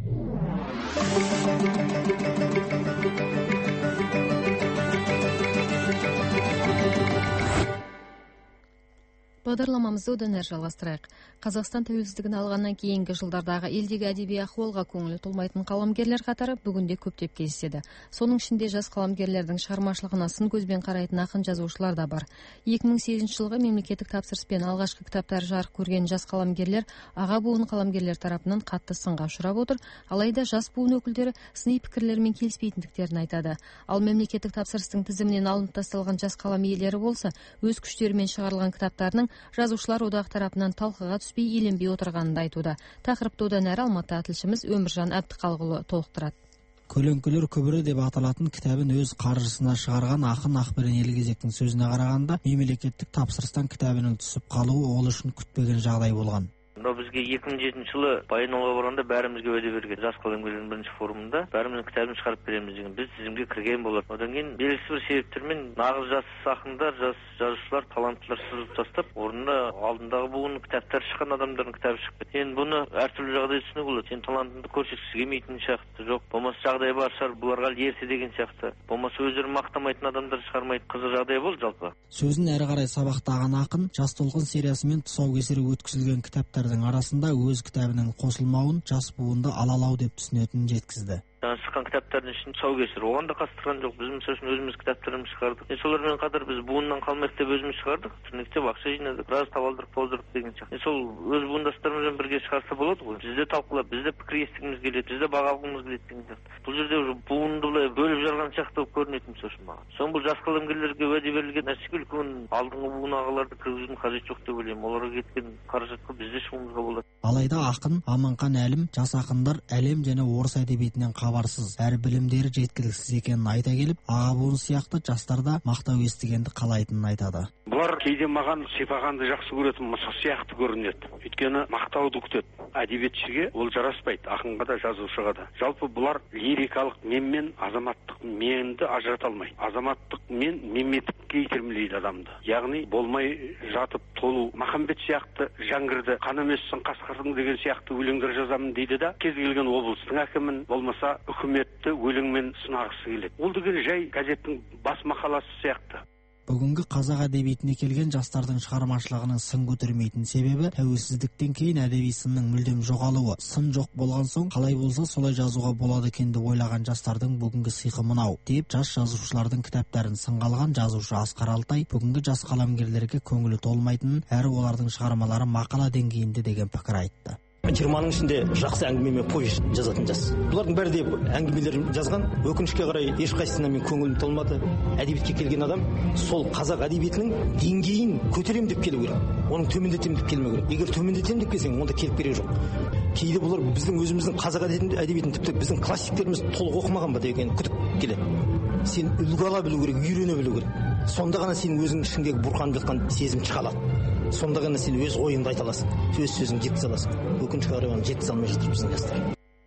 Бағдарламамызды одан әрі жалғастырайық. Қазақстан тәуелсіздігін алғаннан кейінгі жылдардағы елдегі әдеби ахуалға көңілі толмайтын қаламгерлер қатары бүгінде көптеп кездеседі. Соның ішінде жас қаламгерлердің шығармашылығына сын көзбен қарайтын ақын жазушылар да бар. екі мың сегізінші жылғы мемлекеттік тапсырыспен алғашқы кітаптары жарық көрген жас қаламгерлер аға буын қаламгерлер тарапынан қатты сынға ұшырап отыр, алайда жас буын өкілдері сыни пікірлермен келіспейтіндіктерін айтады. Ал мемлекеттік тапсырыстың тізімінен алынып тасталған жас қалам иелері болса, өз күштерімен шығарылған кітаптарының жазушылар одағы тарапынан талқыға түспей еленбей отырғанын айтуда. Тақырыпты одан әрі Алматы тілшіміз Өміржан Әбдіқалықұлы толықтырады. Көлеңкелер көбірі деп аталатын кітабын өз қаржысына шығарған ақын Ақберен Елгезектің сөзіне қарағанда, мемлекеттік тапсырыстан кітабының түсіп қалуы ол үшін күтпеген жағдай болған. Мынау бізге екі мың жетінші жылы Баянауылға барғанда бәрімізге уәде берген. Жас қаламгерлердің бірінші форумында бәріміздің кітабын шығарып береміз деген. Біз тізімге кірген болатын. Одан кейін белгісіз бір себептермен нағыз жас ақындар, жас жазушылар, таланттылар сызып тастап, орнында алдындағы буын кітаптар шыққан адамдардың кітабы шығып кетті. Енді бұны әртүрлі жағдай түсінуге болады. Сен талантыңды көрсеткісі келмейтін сияқты, жоқ, болмаса жағдай бар шығар, бұларға ерте деген сияқты. Болмаса өздерін мақтамайтын адамдар шығармайды. Қызық жағдай болды жалпы. Сөзін әрі қарай сабақтаған ақын жас толқын сериясымен тұсаукесері өткізілген кітаптардың арасында өз кітабының қосылмауын жас буынды алалау деп түсінетінін жеткізді. Жаңа шыққан кітаптардың ішінде тұсаукесер, оған да қатыстырған жоқ. Біз мысалы үшін өзіміз кітаптарымызды шығардық. E, солармен қатар біз буыннан қалмайық деп өзіміз шығардық. Түрнектеп ақша жинадық, біраз табалдырық толдырдық деген сияқты. E, сол өз буындастарымызбен бірге шығарса болады ғой. Бізде талқылап, бізде пікір естігіміз келеді, бізде баға алғымыз келеді деген сияқты. Бұл жерде уже буынды былай бөліп жарған сияқты болып көрінетін мысалы үшін маған. Соң бұл жас қаламгерлерге уәде берілген нәрсеге үлкен алдыңғы буын ағаларды кіргізудің қажеті жоқ деп ойлаймын. Оларға кеткен қаражатқа бізде шығуымызға болады. Алайда ақын Аманқан Әлім жас ақындар әлем және орыс әдебиетінен хабарсыз, әрі білімдері жеткіліксіз екенін айта келіп, аға буын сияқты жастарда мақтау естігенді қалайтынын айтады. Бұлар кейде маған сипағанды жақсы көретін мысық сияқты көрінеді. Өйткені мақтауды күтеді. Әдебиетшіге ол жараспайды, ақынға да жазушыға да. Жалпы бұлар лирикалық мен мен азаматтық менді ажырата алмайды. Азаматтық мен меметтікке итермелейді адамды. Яғни болмай жатып толу. Махамбет сияқты жаңғырды, қан емессің қасқырдың деген сияқты өлеңдер жазамын дейді да, кез келген облыстың әкімін болмаса үкіметті өлеңмен сынағысы келеді. Ол деген жай газеттің бас мақаласы сияқты. Бүгінгі қазақ әдебиетіне келген жастардың шығармашылығының сын көтермейтін себебі тәуелсіздіктен кейін әдеби сынның мүлдем жоғалуы. Сын жоқ болған соң қалай болса солай жазуға болады екен деп ойлаған жастардың бүгінгі сиқы мынау деп жас жазушылардың кітаптарын сынға алған жазушы Асқар Алтай бүгінгі жас қаламгерлерге көңілі толмайтынын, әрі олардың шығармалары мақала деңгейінде деген пікір айтты. жиырманың ішінде жақсы әңгіме мен повесть жазатын жас. Бұлардың бәрі де әңгімелерін жазған. Өкінішке қарай ешқайсысына мен көңілім толмады. Әдебиетке келген адам сол қазақ әдебиетінің деңгейін көтерем деп келу керек. Оның төмендетем деп келмеу керек. Егер төмендетем деп келсең, онда келіп керегі жоқ. Кейде бұлар біздің өзіміздің қазақ әдебиетін тіпті біздің классиктеріміз толық оқымаған ба деген күдік келеді. Сен үлгі ала білу керек, үйрене білу керек. Сонда ғана сенің өзің ішіңдегі бұрқанып жатқан сезім шыға алады. Сонда ғана сен өз ойыңды айта аласың, өз сөзіңді жеткізе аласың. Өкінішке қарай оны жеткізе алмай жатыр біздің жастар.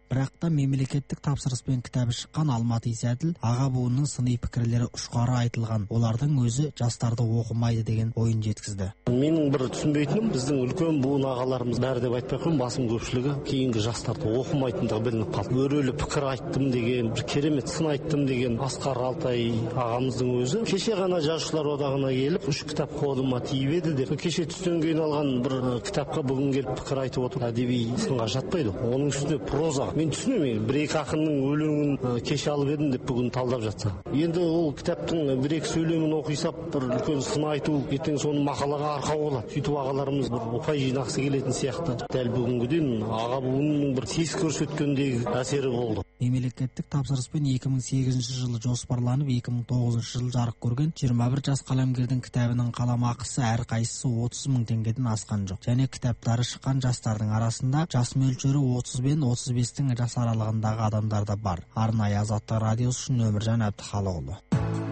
Бірақ та мемлекеттік тапсырыспен кітабы шыққан Алматы Исәділ аға буынның сыни пікірлері ұшқары айтылған. Олардың өзі жастарды оқымайды деген ойын жеткізді. Менің бір түсінбейтінім, біздің үлкен буын ағаларымыз бәрі деп айтпай қоймын, басым көпшілігі кейінгі жастарды оқымайтындығы білініп қалды. Өрелі пікір айттым деген, бір керемет сын айттым деген Асқар Алтай ағамыздың өзі кеше ғана жазушылар одағына келіп, үш кітап қолыма тиіп еді деп, кеше түстен кейін алған бір кітапқа бүгін келіп пікір айтып отыр. Әдеби сынға жатпайды. Оның үстіне проза. Мен түсінемін, бір екі ақынның өлеңін кеше алып едім деп бүгін талдап жатса. Енді ол кітаптың бір екі сөйлемін оқисап, бір үлкен сын айту, ертең соны мақалаға арқау болады. Сөйтіп ағаларымыз бір ұпай жинақсы келетін сияқты. Дәл бүгінгіден аға буынның бір сес көрсеткендегі әсері болды. Мемлекеттік тапсырыспен екі мың сегізінші жылы жоспарланып, екі мың тоғызыншы жылы жарық көрген жиырма бір жас қаламгердің кітабының қаламақысы әрқайсысы отыз мың теңгеден асқан жоқ. Және кітаптары шыққан жастардың арасында жас мөлшері отыз бен отыз бестің жас аралығындағы адамдар да бар. Арнайы Азаттық радиосы үшін Өміржан Әбдіхалықұлы.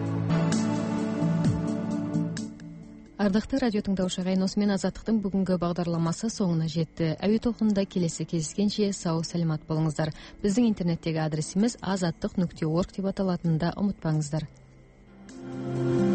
Ардақты радио тыңдаушы ағайын, осымен Азаттықтың бүгінгі бағдарламасы соңына жетті. Әуе толқынында келесі кездескенше сау саламат болыңыздар. Біздің интернеттегі адресіміз азаттық нүкте орг деп аталатынын да ұмытпаңыздар.